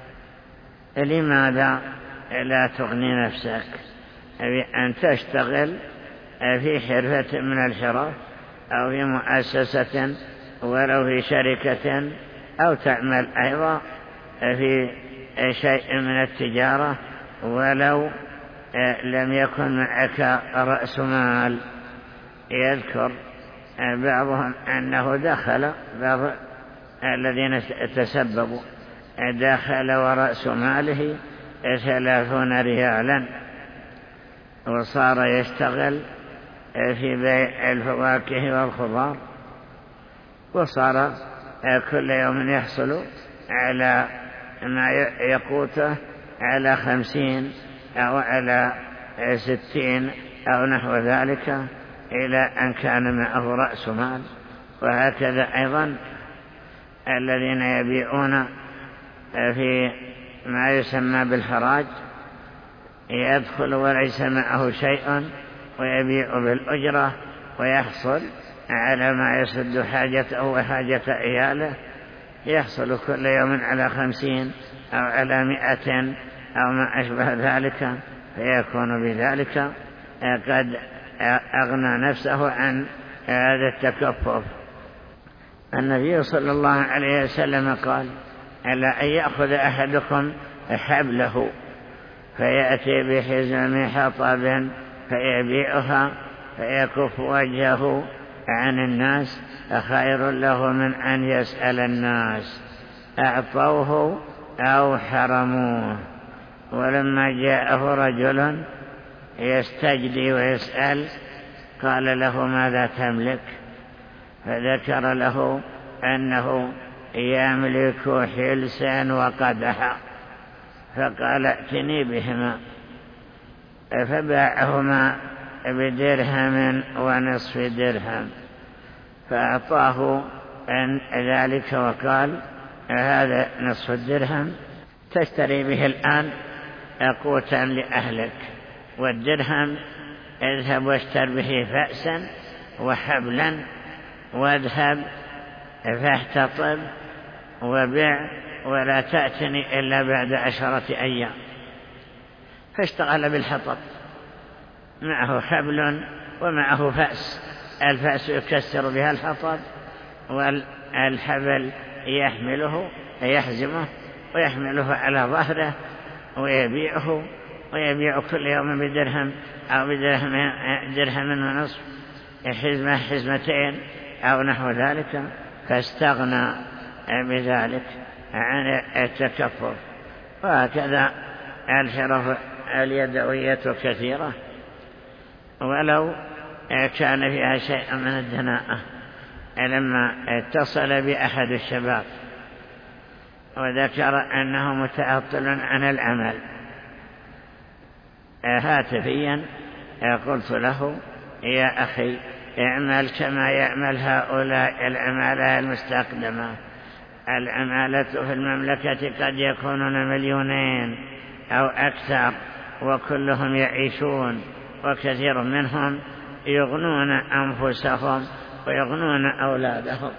B: لماذا لا تغني نفسك بأن تشتغل في حرفة من الحرف أو في مؤسسة ولو في شركة، أو تعمل أيضا في شيء من التجارة ولو لم يكن معك رأس مال. يذكر بعضهم أنه دخل، بعض الذين تسببوا دخل ورأس ماله ثلاثون ريالا، وصار يشتغل في بيع الفواكه والخضار، وصار كل يوم يحصل على ما يقوته على خمسين أو على ستين أو نحو ذلك، إلى أن كان معه رأس مال. وهكذا أيضا الذين يبيعون في ما يسمى بالحراج، يدخل وليس معه شيء ويبيع بالأجرة ويحصل على ما يسد حاجته وحاجة عياله، يحصل كل يوم على خمسين أو على مئة أو ما أشبه ذلك، فيكون بذلك قد أغنى نفسه عن هذا التكفف. النبي صلى الله عليه وسلم قال: ألا أن يأخذ أحدكم حبله فيأتي بحزم حطب فيبيعها فيكف وجهه عن الناس، خير له من أن يسأل الناس أعطوه أو حرموه. ولما جاءه رجل يستجدي ويسأل قال له: ماذا تملك؟ فذكر له أنه يملك حلسا وقدحا، فقال: ائتني بهما. فباعهما بدرهم ونصف درهم، فأعطاه ذلك وقال: هذا نصف الدرهم تشتري به الآن قوتا لأهلك، والدرهم اذهب واشتر به فأسا وحبلا، واذهب فاحتطب وبع، ولا تأتني إلا بعد عشرة أيام. فاشتغل بالحطب، معه حبل ومعه فأس، الفأس يكسر بها الحطب، والحبل يحمله يحزمه ويحمله على ظهره ويبيعه ويبيع كل يوم بدرهم أو بدرهم درهم ونصف حزمة حزمتين أو نحو ذلك، فاستغنى بذلك عن التكفف. وهكذا الحرف اليدوية كثيرة ولو كان فيها شيء من الدناءة. لما اتصل بأحد الشباب وذكر أنه متعطل عن العمل هاتفيا، قلت له يا أخي اعمل كما يعمل هؤلاء العمالة المستخدمة. العمالة في المملكة قد يكونون مليونين أو أكثر وكلهم يعيشون، وكثير منهم يغنون أنفسهم ويغنون أولادهم.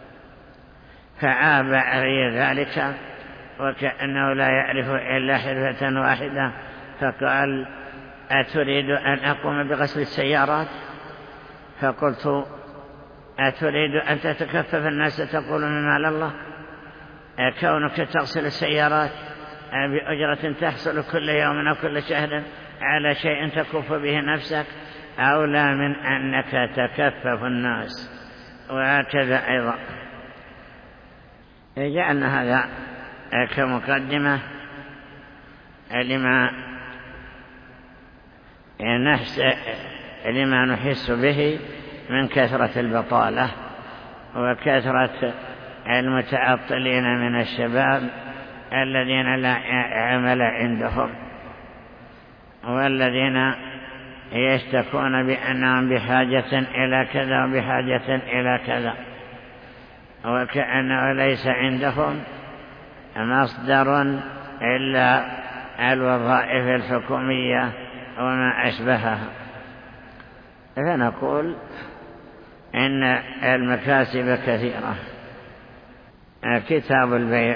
B: فعاب علي ذلك وكأنه لا يعرف إلا حرفة واحدة، فقال أتريد أن أقوم بغسل السيارات؟ فقلت أتريد أن تتكفف الناس تقول من مال الله؟ كونك تغسل السيارات بأجرة تحصل كل يوم أو كل شهر على شيء تكف به نفسك أولى من أنك تكفف الناس. وهكذا أيضا جعلنا هذا كمقدمة لما نحس لما نحس به من كثرة البطالة وكثرة المتعطلين من الشباب الذين لا عمل عندهم، والذين يشتكون بأنهم بحاجة إلى كذا وبحاجة إلى كذا، وكأنه ليس عندهم مصدر إلا الوظائف الحكومية وما أشبهها. فنقول إن المكاسب كثيرة. كتاب البيع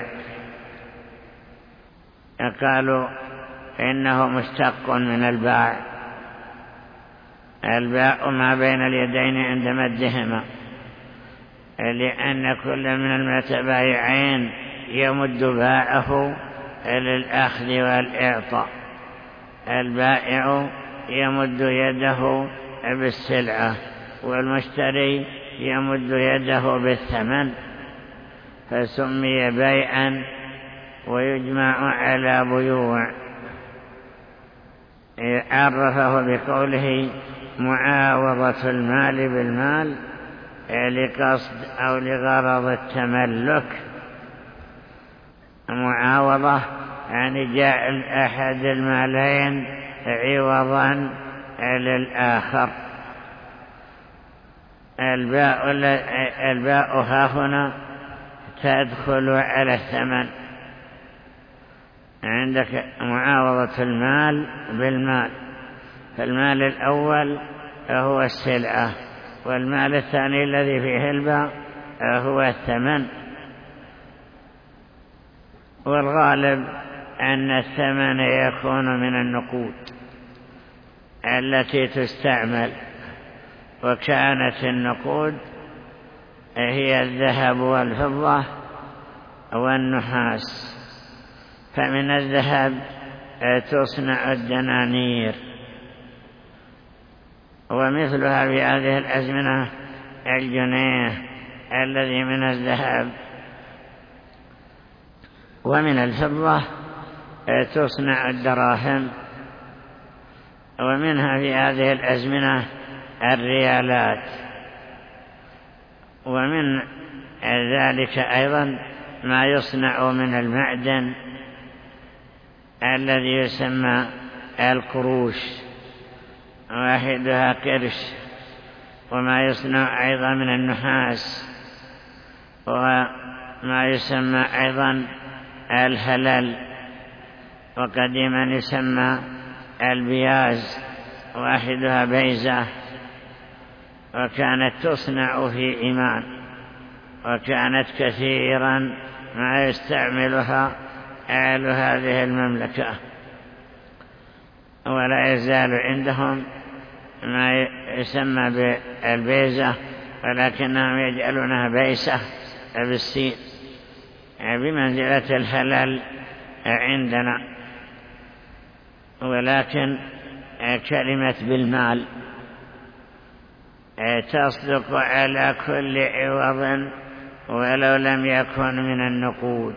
B: قالوا إنه مشتق من الباع. الباع ما بين اليدين عند مدهما، لأن كل من المتبايعين يمد باعه للأخذ والإعطاء. البائع يمد يده بالسلعة والمشتري يمد يده بالثمن، فسمي بيعا ويجمع على بيوع. عرفه بقوله معاوضة المال بالمال لقصد أو لغرض التملك. معاوضة يعني جعل أحد المالين عوضا للآخر. الباء الباء ها هنا تدخل على الثمن. عندك معاوضة المال بالمال، فالمال الأول هو السلعة، والمال الثاني الذي فيه الباء هو الثمن. والغالب أن الثمن يكون من النقود التي تستعمل، وكانت النقود هي الذهب والفضة والنحاس. فمن الذهب تصنع الدنانير، ومثلها في هذه الأزمنة الجنيه الذي من الذهب. ومن الفضة تصنع الدراهم، ومنها في هذه الأزمنة الريالات. ومن ذلك أيضا ما يصنع من المعدن الذي يسمى القروش، واحدها قرش. وما يصنع أيضا من النحاس، وما يسمى أيضا الهلل، وقديما يسمى البياز، واحدها بيزة. وكانت تصنع في إيمان، وكانت كثيرا ما يستعملها أهل هذه المملكة، ولا يزال عندهم ما يسمى بالبيزة، ولكنهم يجعلونها بيسة بالسين. بمنزلة الحلال عندنا. ولكن كلمة بالمال تصدق على كل عوض ولو لم يكن من النقود،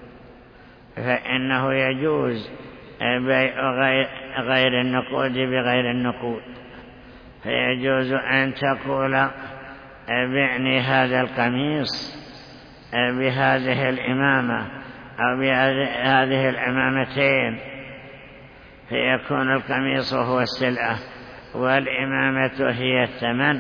B: فإنه يجوز بيع غير النقود بغير النقود. فيجوز أن تقول بعني هذا القميص بهذه الإمامة أو بهذه العمامتين، فيكون القميص هو السلعة والإمامة هي الثمن.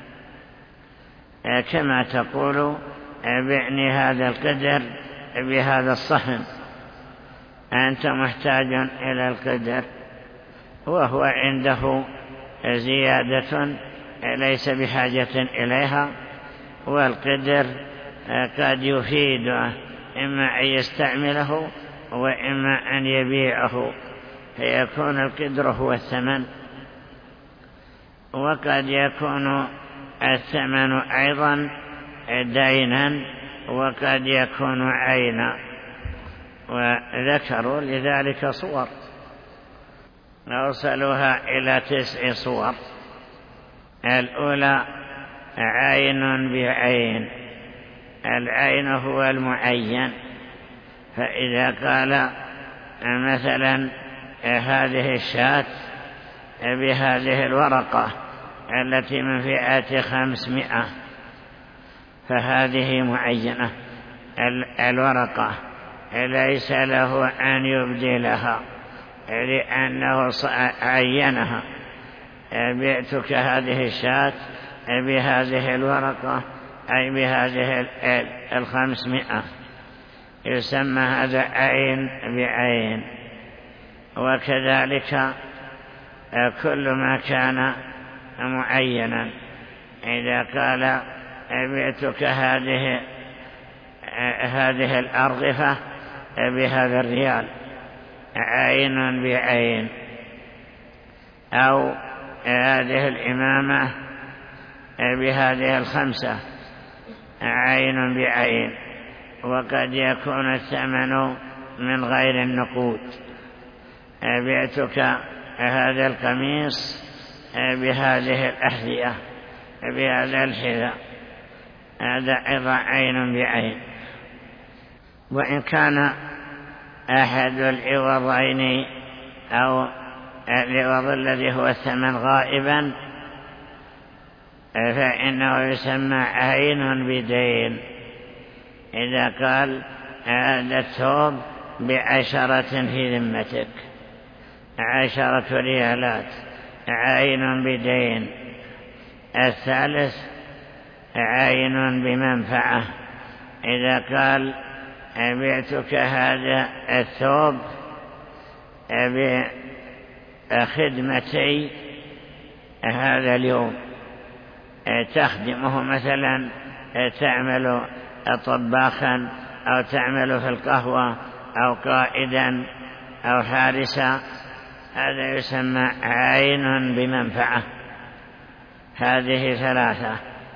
B: كما تقول بعني هذا القدر بهذا الصحن، أنت محتاج إلى القدر وهو عنده زيادة ليس بحاجة إليها، والقدر قد يفيده إما أن يستعمله وإما أن يبيعه، فيكون القدر هو الثمن. وقد يكون الثمن أيضا دينا وقد يكون عينا، وذكروا لذلك صور أوصلوها إلى تسع صور. الأولى عين بعين، العين هو المعين، فإذا قال مثلا هذه الشاة بهذه الورقة التي من فئة خمسمائة، فهذه معينة. الورقة ليس له أن يبدلها لأنه عينها، بعتك هذه الشاة بهذه الورقة أي بهذه الخمسمائة، يسمى هذا عين بعين. وكذلك كل ما كان معينا، إذا قال بعتك هذه هذه الأرغفة بهذا الريال، عين بعين، أو هذه الإمامة بهذه الخمسة، عين بعين. وقد يكون الثمن من غير النقود، بعتك هذا القميص بهذه الأحذية بهذا الحذاء، هذا أيضا عين بعين. وإن كان أحد العوضين أو العوض الذي هو الثمن غائبا، فإنه يسمى عين بدين. إذا قال هذا الثوب بعشرة في ذمتك، عشرة ريالات، عين بدين. الثالث عين بمنفعة، إذا قال بعتك هذا الثوب بخدمتي هذا اليوم، تخدمه مثلا تعمل طباخا أو تعمل في القهوة أو قائدا أو حارسا، هذا يسمى عين بمنفعة. هذه ثلاثة.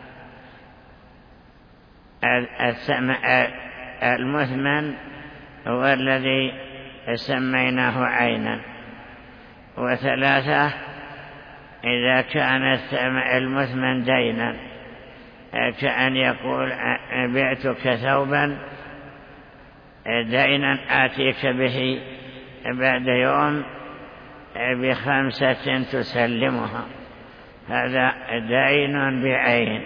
B: المثمن هو الذي سميناه عينا. وثلاثة إذا كان المثمن دينا، كأن يقول بعتك ثوبا دينا آتيك به بعد يوم بخمسة تسلمها، هذا دين بعين.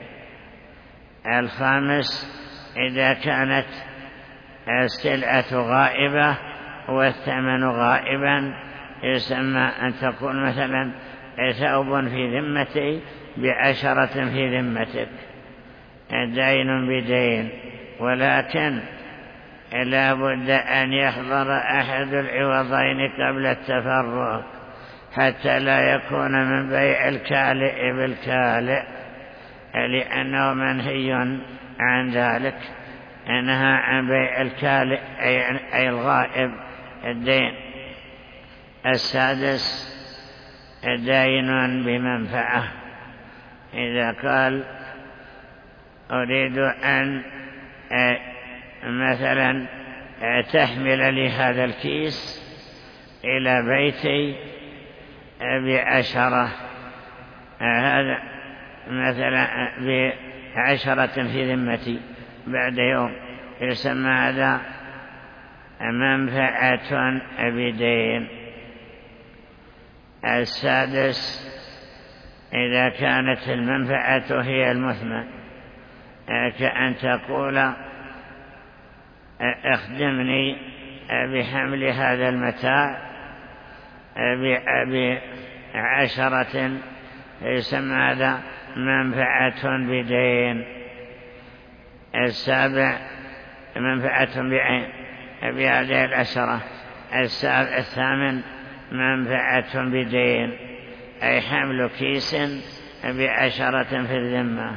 B: الخامس إذا كانت السلعة غائبة والثمن غائبا، يسمى أن تكون مثلا ثوب في ذمتي بعشرة في ذمتك، دين بدين. ولكن لا بد أن يحضر أحد العوضين قبل التفرق حتى لا يكون من بيع الكالئ بالكالئ، لأنه منهي عن ذلك. نهى عن بيع الكالئ أي الغائب الدين. السادس دين بمنفعة، إذا قال أريد أن مثلا تحمل لي هذا الكيس إلى بيتي بعشرة، هذا مثلا بعشرة في ذمتي بعد يوم، يسمى هذا منفعة بدين. السادس إذا كانت المنفعة هي المثمن، كأن تقول اخدمني بحمل هذا المتاع بعشرة، يسمى هذا منفعة بدين. السابع منفعة بعين بهذه العشرة. الثامن منفعة بدين، أي حمل كيس بعشرة في الذمة.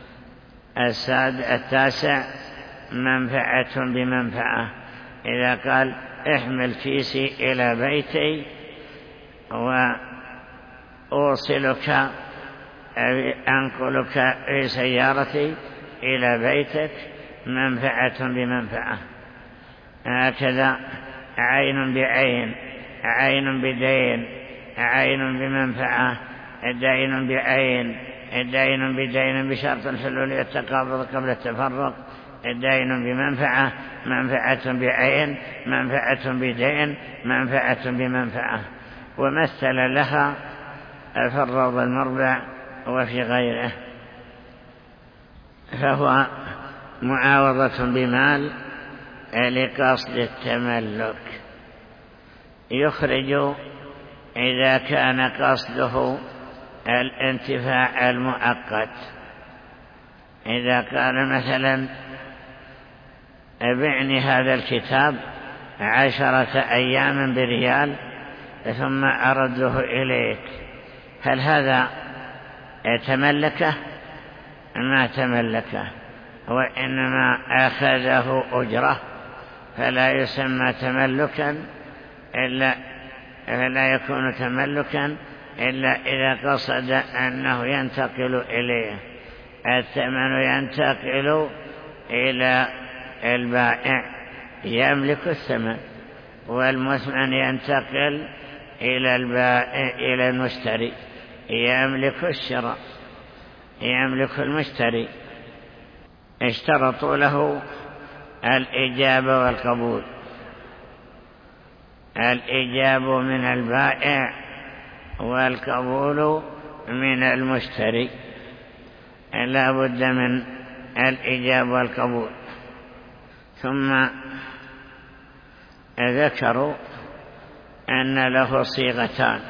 B: التاسع منفعة بمنفعة، إذا قال احمل كيسي إلى بيتي وأوصلك أنقلك في سيارتي إلى بيتك، منفعة بمنفعة. هكذا عين بعين، عين بدين، عين بمنفعة، دين بعين، دين بدين بشرط الحلول والتقابض قبل التفرق، دين بمنفعة، منفعة بعين، منفعة بدين، منفعة بمنفعة. ومثل لها في الروض المربع وفي غيره. فهو معاوضة بمال لقصد التملك. يخرج إذا كان قصده الانتفاع المؤقت. إذا قال مثلا ابعني هذا الكتاب عشرة أيام بريال ثم أرده إليك، هل هذا تملكه؟ ما تملكه، وإنما أخذه أجرة، فلا يسمى تملكا إلا فلا يكون تملكا إلا إذا قصد أنه ينتقل إليه. الثمن ينتقل إلى البائع يملك الثمن، والمثمن ينتقل إلى البائع إلى المشتري يملك الشراء، يملك المشتري. اشترطوا له الإجابة والقبول. الإجابة من البائع والقبول من المشتري، لا بد من الإجابة والقبول. ثم ذكروا أن له صيغتان: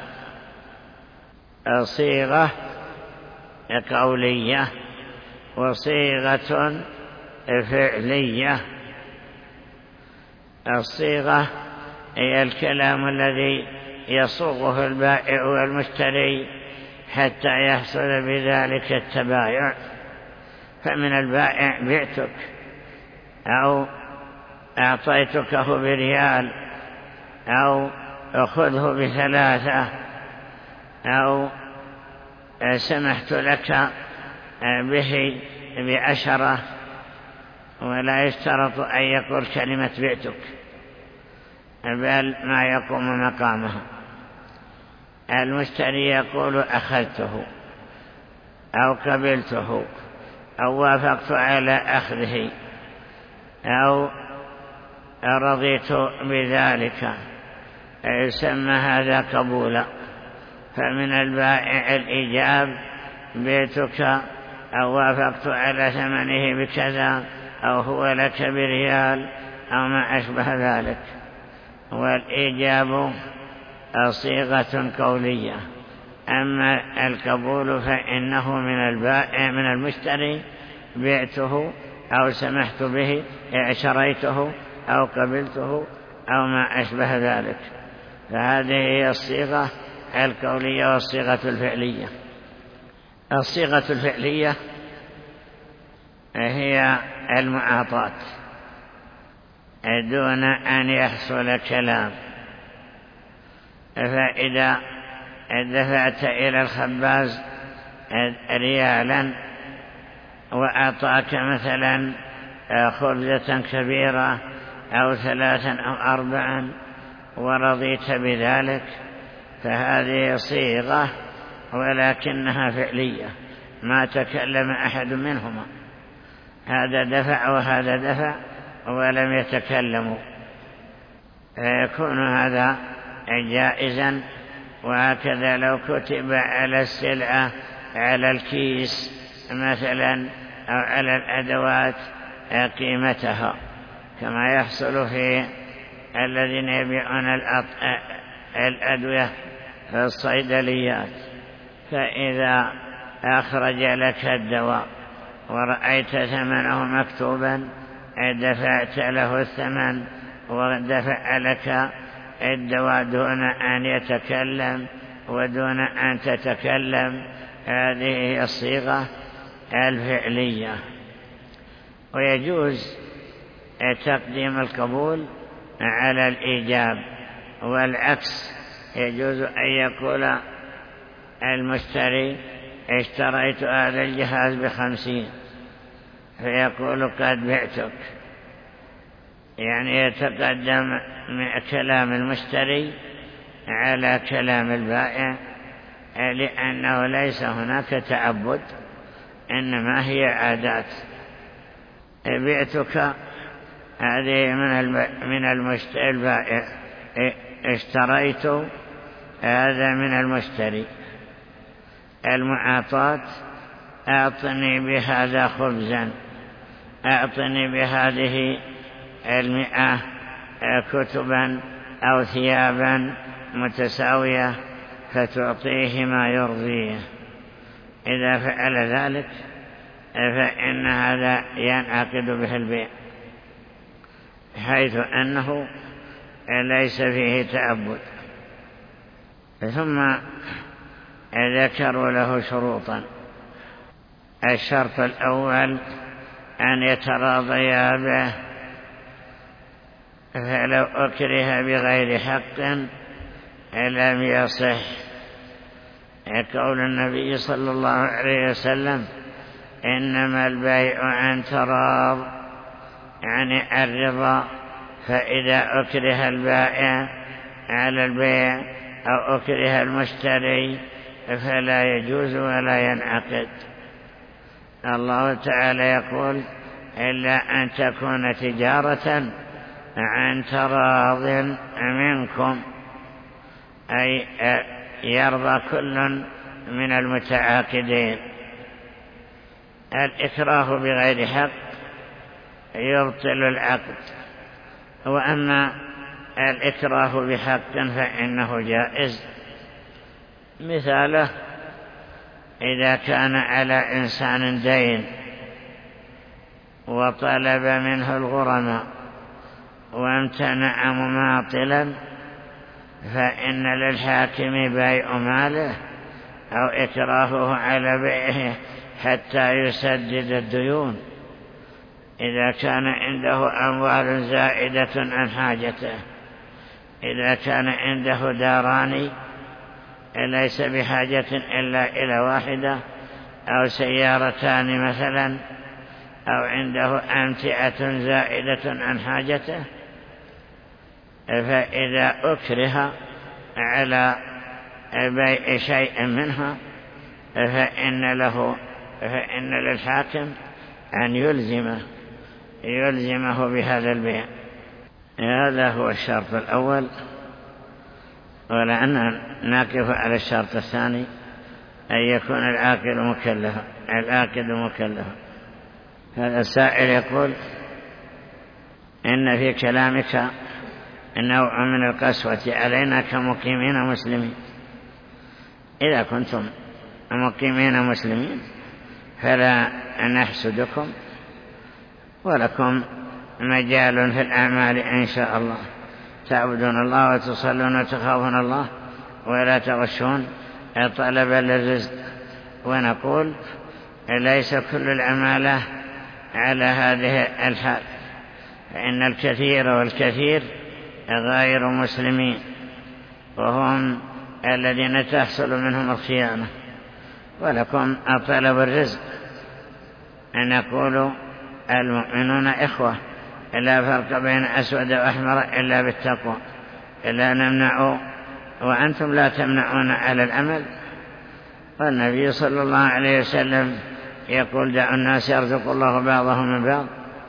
B: صيغة قولية وصيغة فعلية. الصيغة هي الكلام الذي يصوغه البائع والمشتري حتى يحصل بذلك التبايع. فمن البائع بعتك، أو أعطيتكه بريال، أو أخذه بثلاثة، أو سمحت لك به بعشرة. ولا يشترط أن يقول كلمة بعتك، بل ما يقوم مقامها. المشتري يقول أخذته، أو قبلته، أو وافقت على أخذه، أو رضيت بذلك، يسمى هذا قبولا. فمن البائع الإيجاب: بيتك، أو وافقت على ثمنه بكذا، أو هو لك بريال، أو ما أشبه ذلك. والإيجاب صيغة قولية. أما القبول فإنه من البائع من المشتري: بعته، أو سمحت به، اشتريته، أو قبلته، أو ما أشبه ذلك. فهذه هي الصيغة القولية والصيغة الفعلية. الصيغة الفعلية هي المعاطاة دون أن يحصل كلام. فإذا دفعت إلى الخباز ريالا وأعطاك مثلا خبزة كبيرة أو ثلاثا أو أربعا ورضيت بذلك، فهذه صيغة ولكنها فعلية، ما تكلم أحد منهما، هذا دفع وهذا دفع ولم يتكلموا، فيكون هذا جائزا. وهكذا لو كتب على السلعة على الكيس مثلا أو على الأدوات قيمتها، كما يحصل في الذين يبيعون الأدوية في الصيدليات، فإذا أخرج لك الدواء ورأيت ثمنه مكتوبا دفعت له الثمن ودفع لك الدواء دون أن يتكلم ودون أن تتكلم، هذه هي الصيغة الفعلية. ويجوز تقديم القبول على الإيجاب، والعكس، يجوز أن يقول المشتري اشتريت هذا الجهاز بخمسين فيقول قد بعتك، يعني يتقدم كلام المشتري على كلام البائع، لأنه ليس هناك تعبد، إنما هي عادات. بعتك هذه من المشتري البائع، اشتريت هذا من المشتري. المعاطاة أعطني بهذا خبزا، أعطني بهذه المئة كتبا أو ثيابا متساوية، فتعطيه ما يرضيه. إذا فعل ذلك فإن هذا ينعقد به البيع، حيث أنه ليس فيه تعبد. ثم ذكروا له شروطا. الشرط الأول أن يتراضيا به، فلو أكره بغير حق لم يصح. قول النبي صلى الله عليه وسلم إنما البيع عن تراض، يعني الرضا، فإذا أكره البائع على البيع أو أكره المشتري فلا يجوز ولا ينعقد. الله تعالى يقول إلا أن تكون تجارة عن تراض منكم، أي يرضى كل من المتعاقدين. الإكراه بغير حق يبطل العقد، وأما الإكراه بحق فإنه جائز. مثاله إذا كان على إنسان دين وطلب منه الغرماء وامتنع مماطلا، فإن للحاكم بيع ماله أو إكراهه على بيعه حتى يسدد الديون، إذا كان عنده أموال زائدة عن حاجته. إذا كان عنده داران ليس بحاجة إلا إلى واحدة، أو سيارتان مثلا، أو عنده أمتعة زائدة عن حاجته، فإذا أكره على بيع شيء منها فإن له فإن للحاكم أن يلزمه يلزمه بهذا البيع. هذا هو الشرط الأول، ولأننا نقف على الشرط الثاني أن يكون العاقد مكلفا العاقد مكلفا. هذا السائل يقول إن في كلامك نوع من القسوة علينا كمقيمين مسلمين. إذا كنتم مقيمين مسلمين فلا نحسدكم، ولكم مجال في الأعمال إن شاء الله، تعبدون الله وتصلون وتخافون الله ولا تغشون طلبا للرزق. ونقول ليس كل العمالة على هذه الحال، فإن الكثير والكثير غير مسلمين، وهم الذين تحصل منهم الخيانة. ولكم طلب الرزق، نقول المؤمنون إخوة، لا فرق بين أسود وأحمر إلا بالتقوى. لا نمنع وأنتم لا تمنعون على الأمل. والنبي صلى الله عليه وسلم يقول دعوا الناس يرزق الله بعضهم من بعض.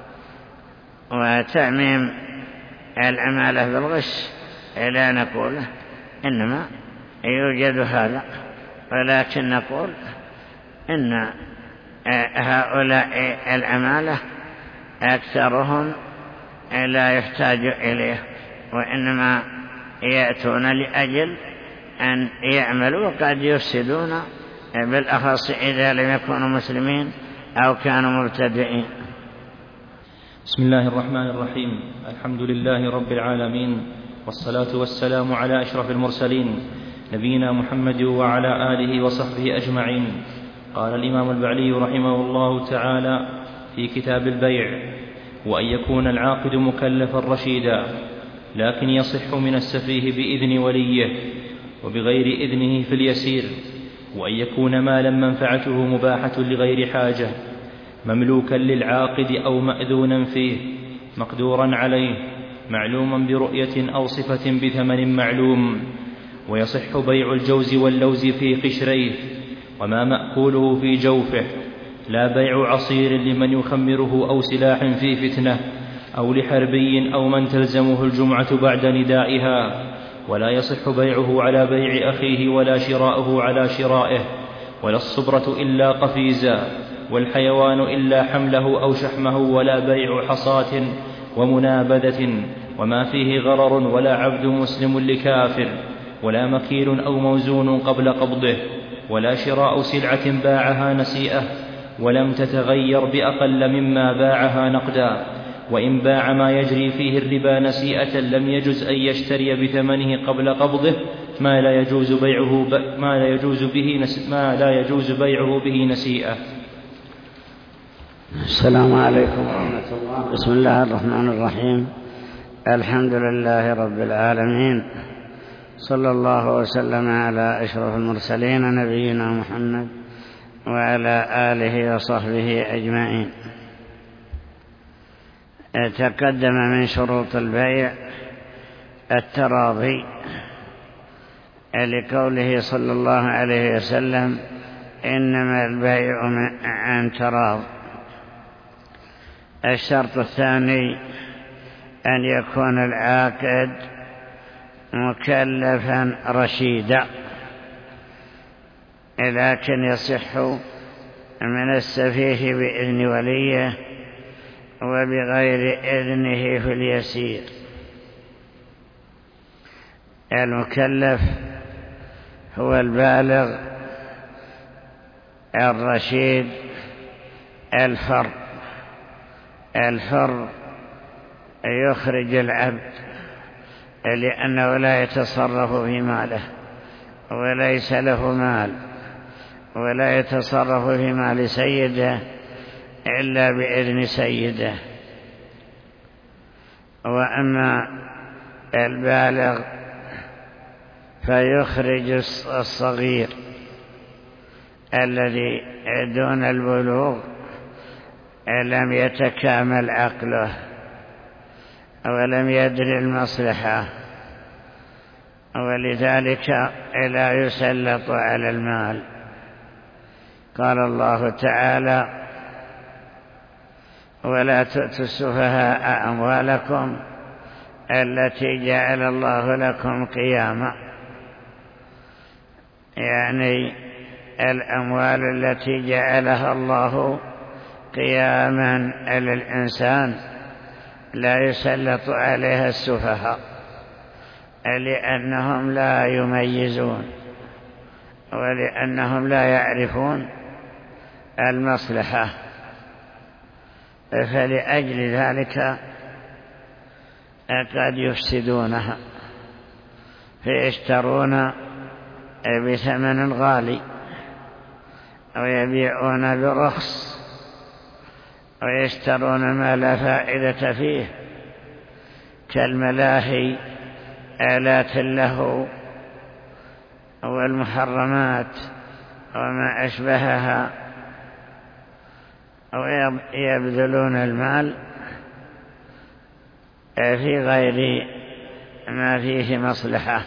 B: وتعميم العمالة بالغش لا نقوله، إنما يوجد هذا، ولكن نقول إن هؤلاء العمالة أكثرهم لا يحتاج إليه، وإنما يأتون لأجل أن يعملوا، وقد يفسدون بالأخص إذا لم يكونوا مسلمين أو كانوا مبتدئين.
A: بسم الله الرحمن الرحيم. الحمد لله رب العالمين، والصلاة والسلام على أشرف المرسلين نبينا محمد وعلى آله وصحبه أجمعين. قال الإمام البعلي رحمه الله تعالى في كتاب البيع: وأن يكون العاقد مكلفا رشيدا، لكن يصح من السفيه بإذن وليه وبغير إذنه في اليسير. وأن يكون مالا منفعته مباحة لغير حاجة، مملوكا للعاقد أو مأذونا فيه، مقدورا عليه، معلوما برؤية أو صفة بثمن معلوم. ويصح بيع الجوز واللوز في قشريه وما مأكوله في جوفه، لا بيع عصير لمن يخمره أو سلاح في فتنة أو لحربي أو من تلزمه الجمعة بعد ندائها. ولا يصح بيعه على بيع أخيه، ولا شراؤه على شرائه، ولا الصبرة إلا قفيزا، والحيوان إلا حمله أو شحمه، ولا بيع حصاة ومنابذة وما فيه غرر، ولا عبد مسلم لكافر، ولا مكيل أو موزون قبل قبضه، ولا شراء سلعة باعها نسيئة ولم تتغير بأقل مما باعها نقدا. وإن باع ما يجري فيه الربا نسيئة لم يجز أن يشتري بثمنه قبل قبضه ما لا يجوز بيعه ما لا يجوز به ما لا يجوز بيعه به نسيئة.
B: السلام عليكم ورحمة الله. بسم الله الرحمن الرحيم. الحمد لله رب العالمين، صلى الله وسلم على أشرف المرسلين نبينا محمد وعلى آله وصحبه أجمعين. تقدم من شروط البيع التراضي، لقوله صلى الله عليه وسلم إنما البيع عن تراض. الشرط الثاني أن يكون العاقد مكلفا رشيدا، لكن يصح من السفيه بإذن وليه وبغير إذنه في اليسير. المكلف هو البالغ الرشيد الحر. الحر يخرج العبد لأنه لا يتصرف في ماله، وليس له مال، ولا يتصرف في مال سيده إلا بإذن سيده. وأما البالغ فيخرج الصغير الذي دون البلوغ لم يتكامل عقله ولم يدري المصلحة، ولذلك لا يسلط على المال. قال الله تعالى: ولا تؤتوا السفهاء أموالكم التي جعل الله لكم قياما، يعني الأموال التي جعلها الله قياما للإنسان لا يسلط عليها السفهاء، لأنهم لا يميزون ولأنهم لا يعرفون المصلحة، فلأجل ذلك قد يفسدونها فيشترون بثمن غالي أو يبيعون برخص ويشترون ما لا فائدة فيه كالملاهي، آلات اللهو والمحرمات وما أشبهها، أو يبذلون المال في غير ما فيه مصلحة.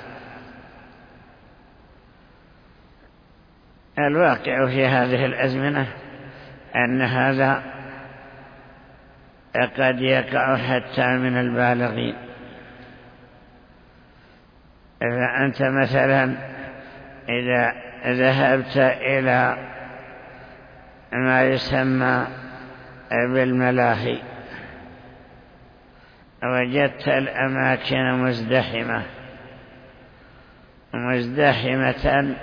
B: الواقع في هذه الأزمنة أن هذا قد يقع حتى من البالغين. فأنت مثلا إذا ذهبت إلى ما يسمى بالملاهي وجدت الأماكن مزدحمة مزدحمة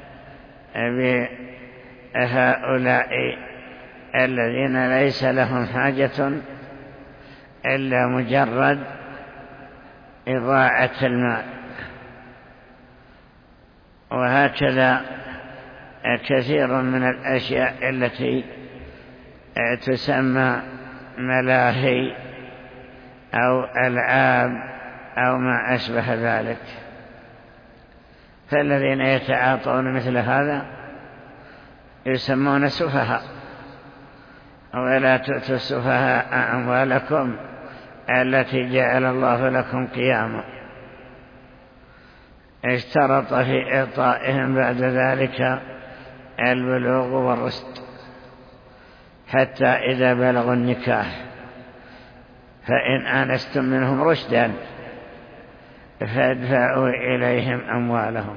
B: بهؤلاء الذين ليس لهم حاجة إلا مجرد إضاعة المال. وهكذا كثير من الأشياء التي تسمى ملاهي أو ألعاب أو ما أشبه ذلك. فالذين يتعاطون مثل هذا يسمون سفهاء. ولا تؤتوا السفهاء أموالكم التي جعل الله لكم قياما. اشترط في إعطائهم بعد ذلك البلوغ والرشد، حتى إذا بلغوا النكاح فإن آنستم منهم رشدا فادفعوا إليهم أموالهم.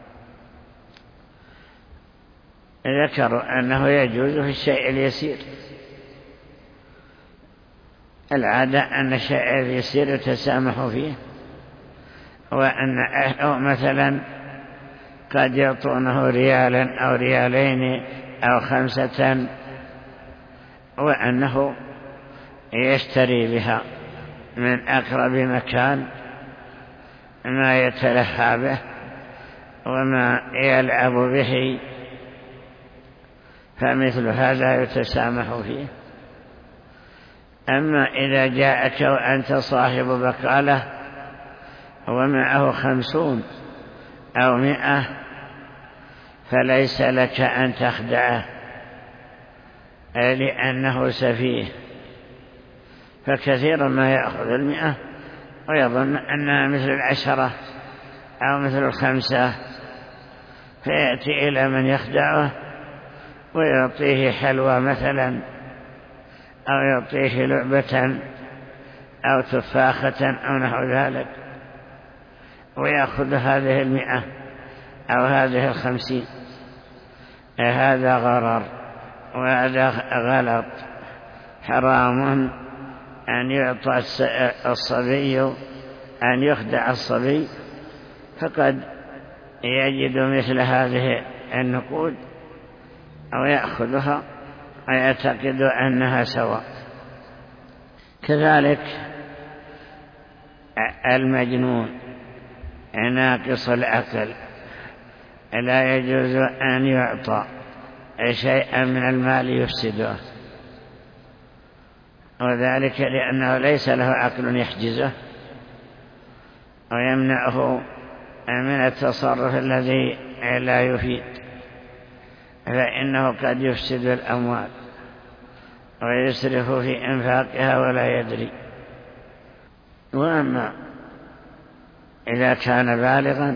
B: ذكروا أنه يجوز في الشيء اليسير. العادة أن الشيء اليسير يتسامح فيه، وأن أهله مثلا قد يعطونه ريالا أو ريالين أو خمسة، وأنه يشتري بها من أقرب مكان ما يتلهى به وما يلعب به، فمثل هذا يتسامح فيه. أما إذا جاءك وأنت صاحب بقالة ومعه خمسون أو مئة فليس لك أن تخدعه لأنه سفيه. فكثيرا ما يأخذ المئة ويظن أنها مثل العشرة أو مثل الخمسة، فيأتي إلى من يخدعه ويعطيه حلوى مثلا، أو يعطيه لعبة أو تفاخة أو نحو ذلك، ويأخذ هذه المئة أو هذه الخمسين. هذا غرر وهذا غلط. حرام أن يعطى الصبي، أن يخدع الصبي، فقد يجد مثل هذه النقود أو يأخذها ويعتقد أنها سواء. كذلك المجنون ناقص العقل لا يجوز أن يعطى شيئا من المال يفسده، وذلك لأنه ليس له عقل يحجزه ويمنعه من التصرف الذي لا يفيد، فإنه قد يفسد الأموال ويسرف في إنفاقها ولا يدري. وأما إذا كان بالغا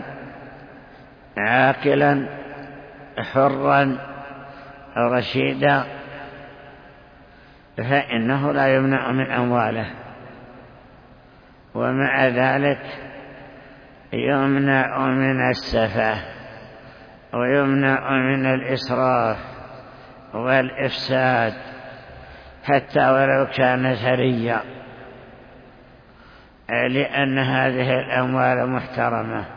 B: عاقلا حرا رشيدا فإنه لا يمنع من أمواله، ومع ذلك يمنع من السفه ويمنع من الإسراف والإفساد حتى ولو كان ثريا، لأن هذه الأموال محترمة،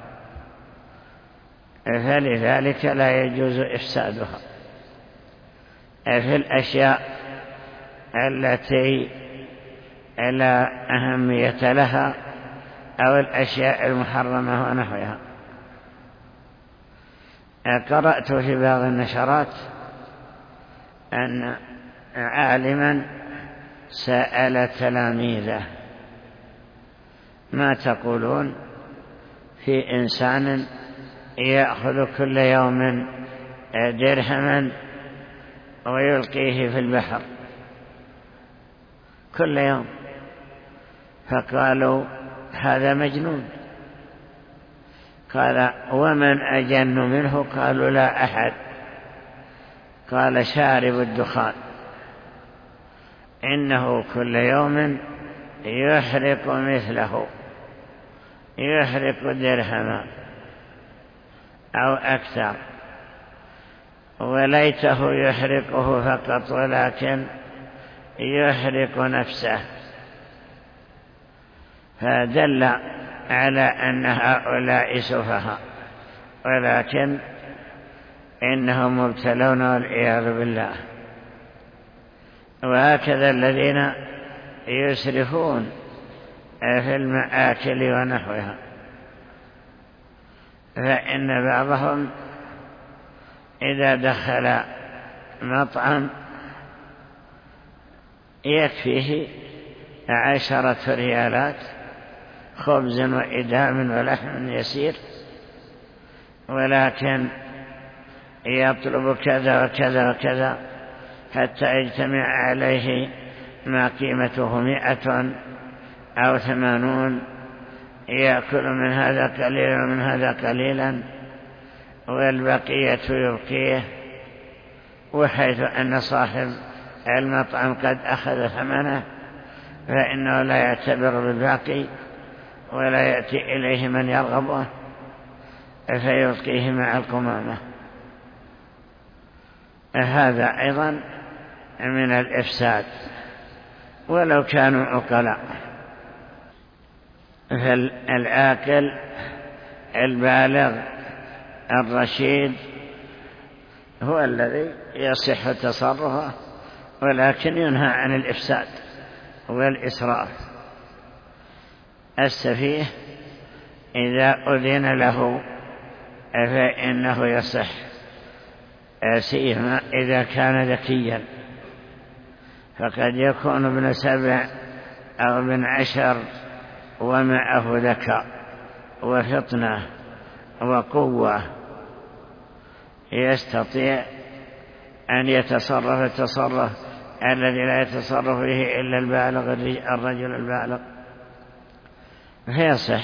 B: فلذلك لا يجوز إفسادها. في الأشياء التي لا أهمية لها أو الأشياء المحرمة ونحوها. قرأت في بعض النشرات أن عالما سأل تلاميذه: ما تقولون في إنسان يأخذ كل يوم درهما ويلقيه في البحر كل يوم. فقالوا هذا مجنون. قال ومن أجن منه؟ قالوا لا أحد. قال شارب الدخان، إنه كل يوم يحرق مثله، يحرق درهما أو أكثر، وليته يحرقه فقط ولكن يحرق نفسه. فدل على أن هؤلاء سفهاء، ولكن إنهم مبتلون والعياذ بالله. وهكذا الذين يسرفون في المآكل ونحوها، فإن بعضهم إذا دخل مطعم يكفيه عشرة ريالات خبز وإدام ولحم يسير، ولكن يطلب كذا وكذا وكذا حتى يجتمع عليه ما قيمته مئة أو ثمانون، يأكل من هذا قليلا ومن هذا قليلا والبقية يبقيه، وحيث أن صاحب المطعم قد أخذ ثمنه فإنه لا يعتبر بالباقي ولا يأتي إليه من يرغبه فيلقيه مع القمامة. هذا أيضا من الإفساد ولو كانوا عقلاء. فالآكل البالغ الرشيد هو الذي يصح تصرفه، ولكن ينهى عن الإفساد والإسراف. السفيه إذا أذن له فإنه يصح، سيما إذا كان ذكيا، فقد يكون ابن سبع أو ابن عشر ومعه ذكاء وفطنة وقوة، يستطيع أن يتصرف التصرف الذي لا يتصرف به إلا البالغ الرجل البالغ فيصح.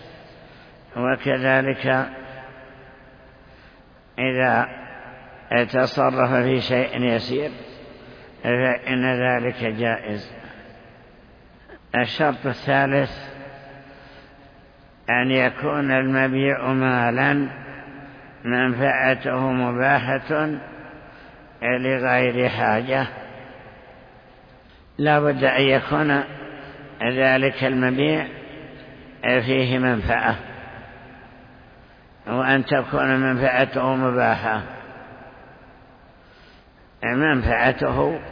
B: وكذلك إذا تصرف في شيء يسير فإن ذلك جائز. الشرط الثالث أن يكون المبيع مالا منفعته مباحة لغير حاجة، لا بد أن يكون ذلك المبيع فيه منفعة، وأن تكون منفعته مباحة. منفعته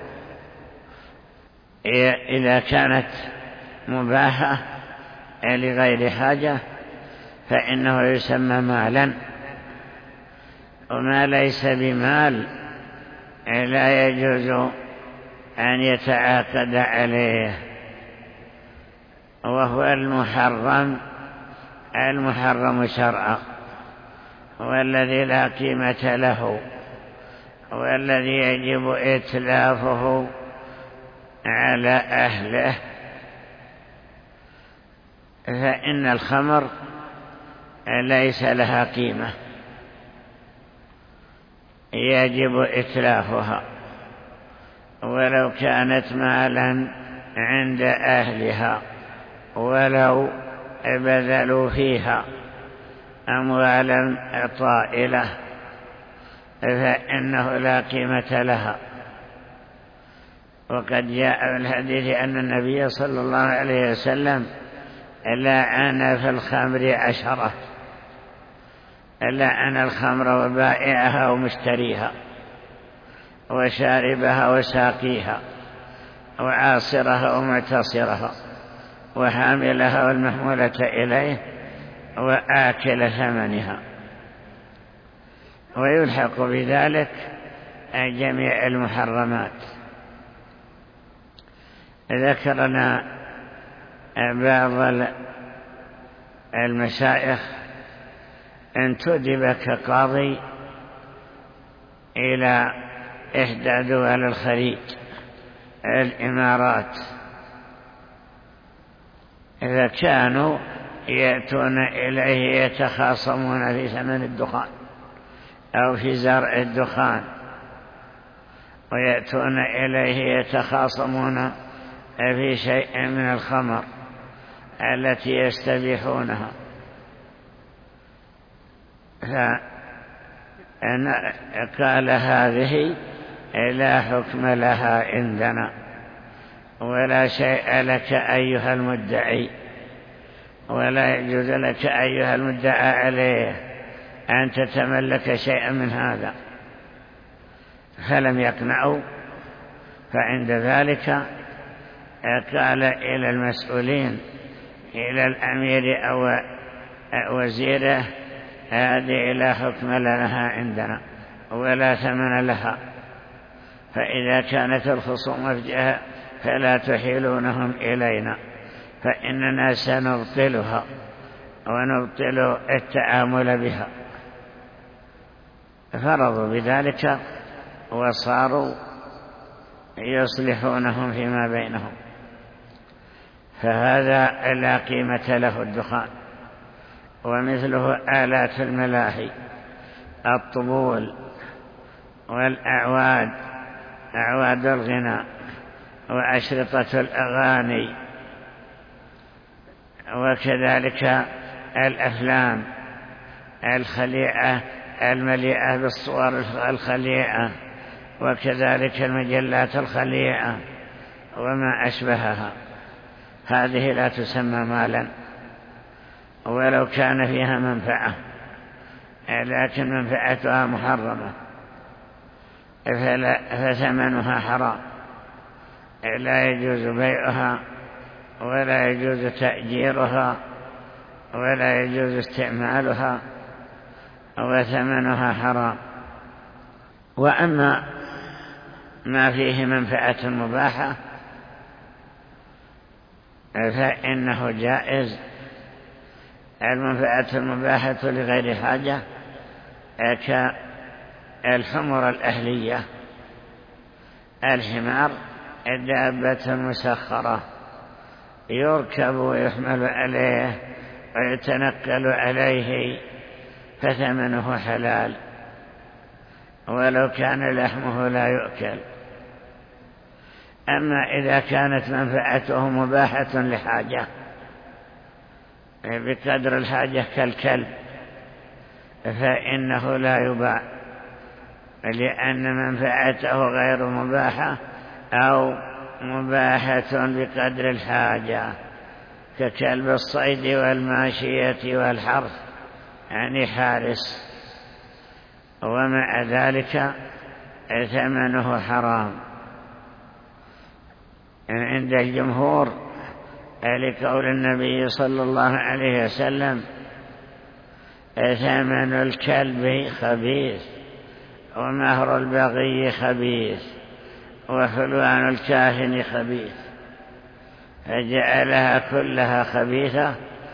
B: إذا كانت مباحة لغير حاجة فإنه يسمى مالا، وما ليس بمال لا يجوز أن يتعاقد عليه، وهو المحرم المحرم شرعا، والذي لا قيمة له، والذي يجب إتلافه على أهله. فإن الخمر ليس لها قيمة، يجب إتلافها ولو كانت مالا عند أهلها، ولو بذلوا فيها أموالا طائلة فإنه لا قيمة لها. وقد جاء في الحديث أن النبي صلى الله عليه وسلم لعن في الخمر عشرة، لعن الخمر وبائعها ومشتريها وشاربها وساقيها وعاصرها ومعتصرها وحاملها والمحمولة إليه وآكل ثمنها، ويلحق بذلك جميع المحرمات. ذكرنا بعض المشايخ انتدب كقاضي إلى إحدى دول الخليج الإمارات إذا كانوا يأتون إليه يتخاصمون في ثمن الدخان أو في زرع الدخان، ويأتون إليه يتخاصمون في شيء من الخمر التي يستبيحونها، قال هذه لا حكم لها عندنا ولا شيء لك أيها المدعي، ولا يجوز لك أيها المدعى عليه أن تتملك شيئا من هذا. فلم يقنعوا، فعند ذلك قال إلى المسؤولين، إلى الأمير أو وزيره: هذه لا حكم لها عندنا ولا ثمن لها، فإذا كانت الخصوم فيها فلا تحيلونهم إلينا، فإننا سنبطلها ونبطل التعامل بها. فرضوا بذلك وصاروا يصلحونهم فيما بينهم. فهذا لا قيمة له الدخان. ومثله آلات الملاهي، الطبول والأعواد، أعواد الغناء وأشرطة الأغاني، وكذلك الأفلام الخليعة المليئة بالصور الخليعة، وكذلك المجلات الخليعة وما أشبهها. هذه لا تسمى مالا ولو كان فيها منفعة، لكن منفعتها محرمة، فثمنها حرام، لا يجوز بيعها ولا يجوز تأجيرها ولا يجوز استعمالها، وثمنها حرام. وأما ما فيه منفعة مباحة فإنه جائز. المنفعة المباحة لغير حاجة كالحمر الأهلية، الحمار دابة مسخرة يركب ويحمل عليه ويتنقل عليه، فثمنه حلال ولو كان لحمه لا يؤكل. أما إذا كانت منفعته مباحة لحاجة بقدر الحاجة كالكلب فإنه لا يباع، لأن منفعته غير مباحة أو مباحة بقدر الحاجة، ككلب الصيد والماشية والحرث، يعني حارس، ومع ذلك ثمنه حرام عند الجمهور، لقول النبي صلى الله عليه وسلم: ثمن الكلب خبيث ومهر البغي خبيث وحلوان الكاهن خبيث، فجعلها كلها خبيثة.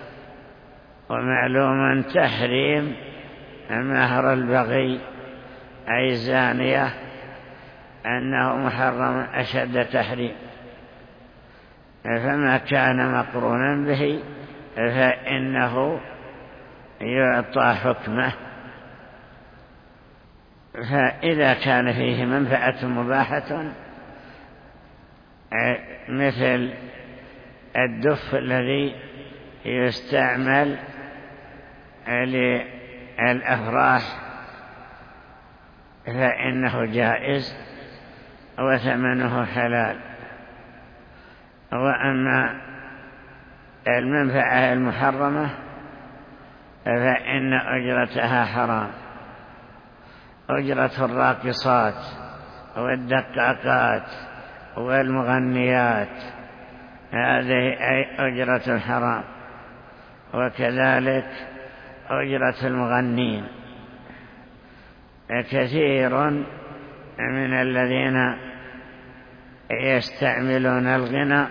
B: ومعلوم تحريم مهر البغي أي الزانية أنه محرم أشد تحريم، فما كان مقرونا به فإنه يعطى حكمه. فإذا كان فيه منفعة مباحة مثل الدف الذي يستعمل للأفراح فإنه جائز وثمنه حلال. وأما المنفعة المحرمة فإن أجرتها حرام، أجرة الراقصات والدقاقات والمغنيات هذه أي أجرة حرام، وكذلك أجرة المغنين. كثير من الذين يستعملون الغنى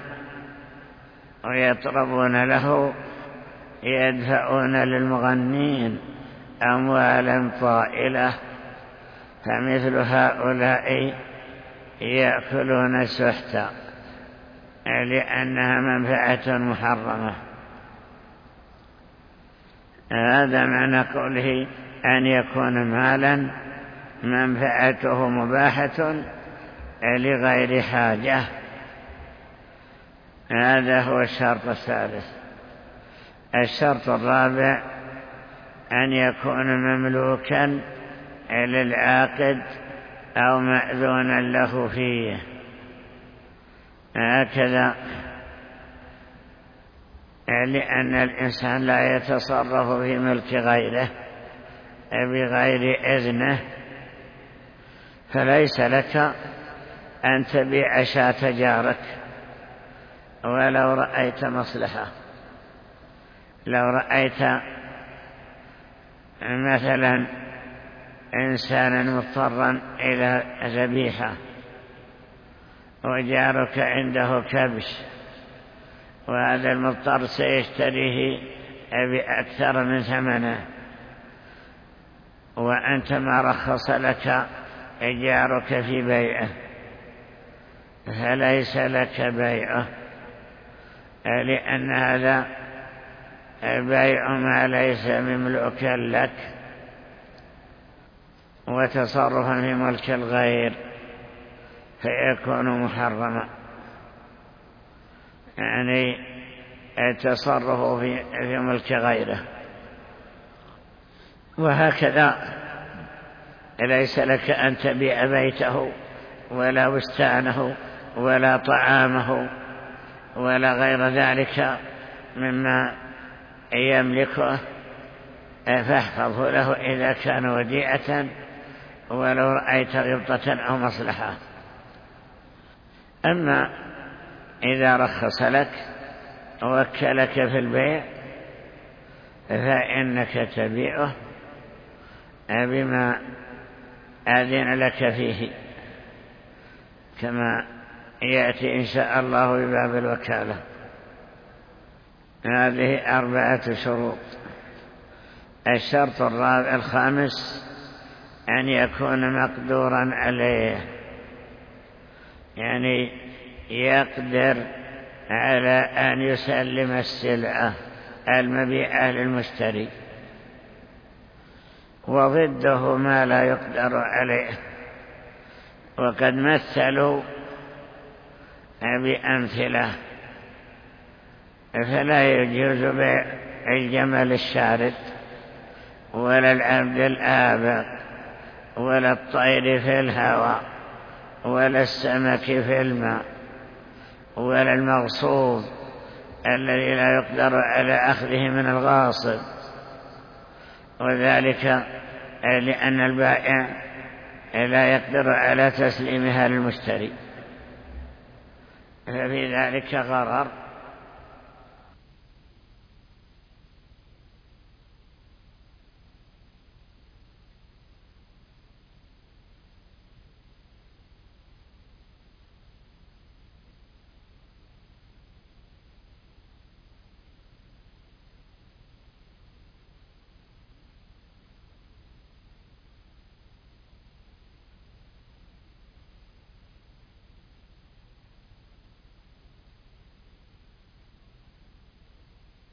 B: ويطربون له يدفعون للمغنين أموالا طائلة، فمثل هؤلاء يأكلون سحتا لأنها منفعة محرمة. هذا معنى قوله أن يكون مالا منفعته مباحة لغير حاجة. هذا هو الشرط الثالث. الشرط الرابع أن يكون مملوكا للعاقد أو مأذونا له فيه. هكذا لأن الإنسان لا يتصرف في ملك غيره بغير إذنه، فليس لك أن تبيع شاة جارك ولو رأيت مصلحة. لو رأيت مثلا إنسانا مضطرا إلى ذبيحة وجارك عنده كبش، وهذا المضطر سيشتريه بأكثر من ثمنه، وأنت ما رخص لك جارك في بيعه، فليس لك بيعه، لأن هذا بيع ما ليس مملوكا لك وتصرفا في ملك الغير، فيكون محرما. يعني التصرف في في ملك غيره. وهكذا ليس لك أن تبيع بيته ولا بستانه ولا طعامه ولا غير ذلك مما يملكه، فاحفظه له إذا كان وديعة ولو رأيت غبطة أو مصلحة. أما إذا رخص لك ووكلك في البيع فإنك تبيعه بما أذن لك فيه، كما يأتي إن شاء الله بباب الوكالة. هذه أربعة شروط. الشرط الرابع الخامس أن يكون مقدورا عليه، يعني يقدر على أن يسلم السلعة المبيعة للمشتري، وضده ما لا يقدر عليه. وقد مثلوا بأمثلة، فلا يجوز بيع الجمل الشارد ولا العبد الآبق ولا الطير في الهواء ولا السمك في الماء ولا المغصوب الذي لا يقدر على أخذه من الغاصب، وذلك لأن البائع لا يقدر على تسليمها للمشتري، ففي ذلك غرر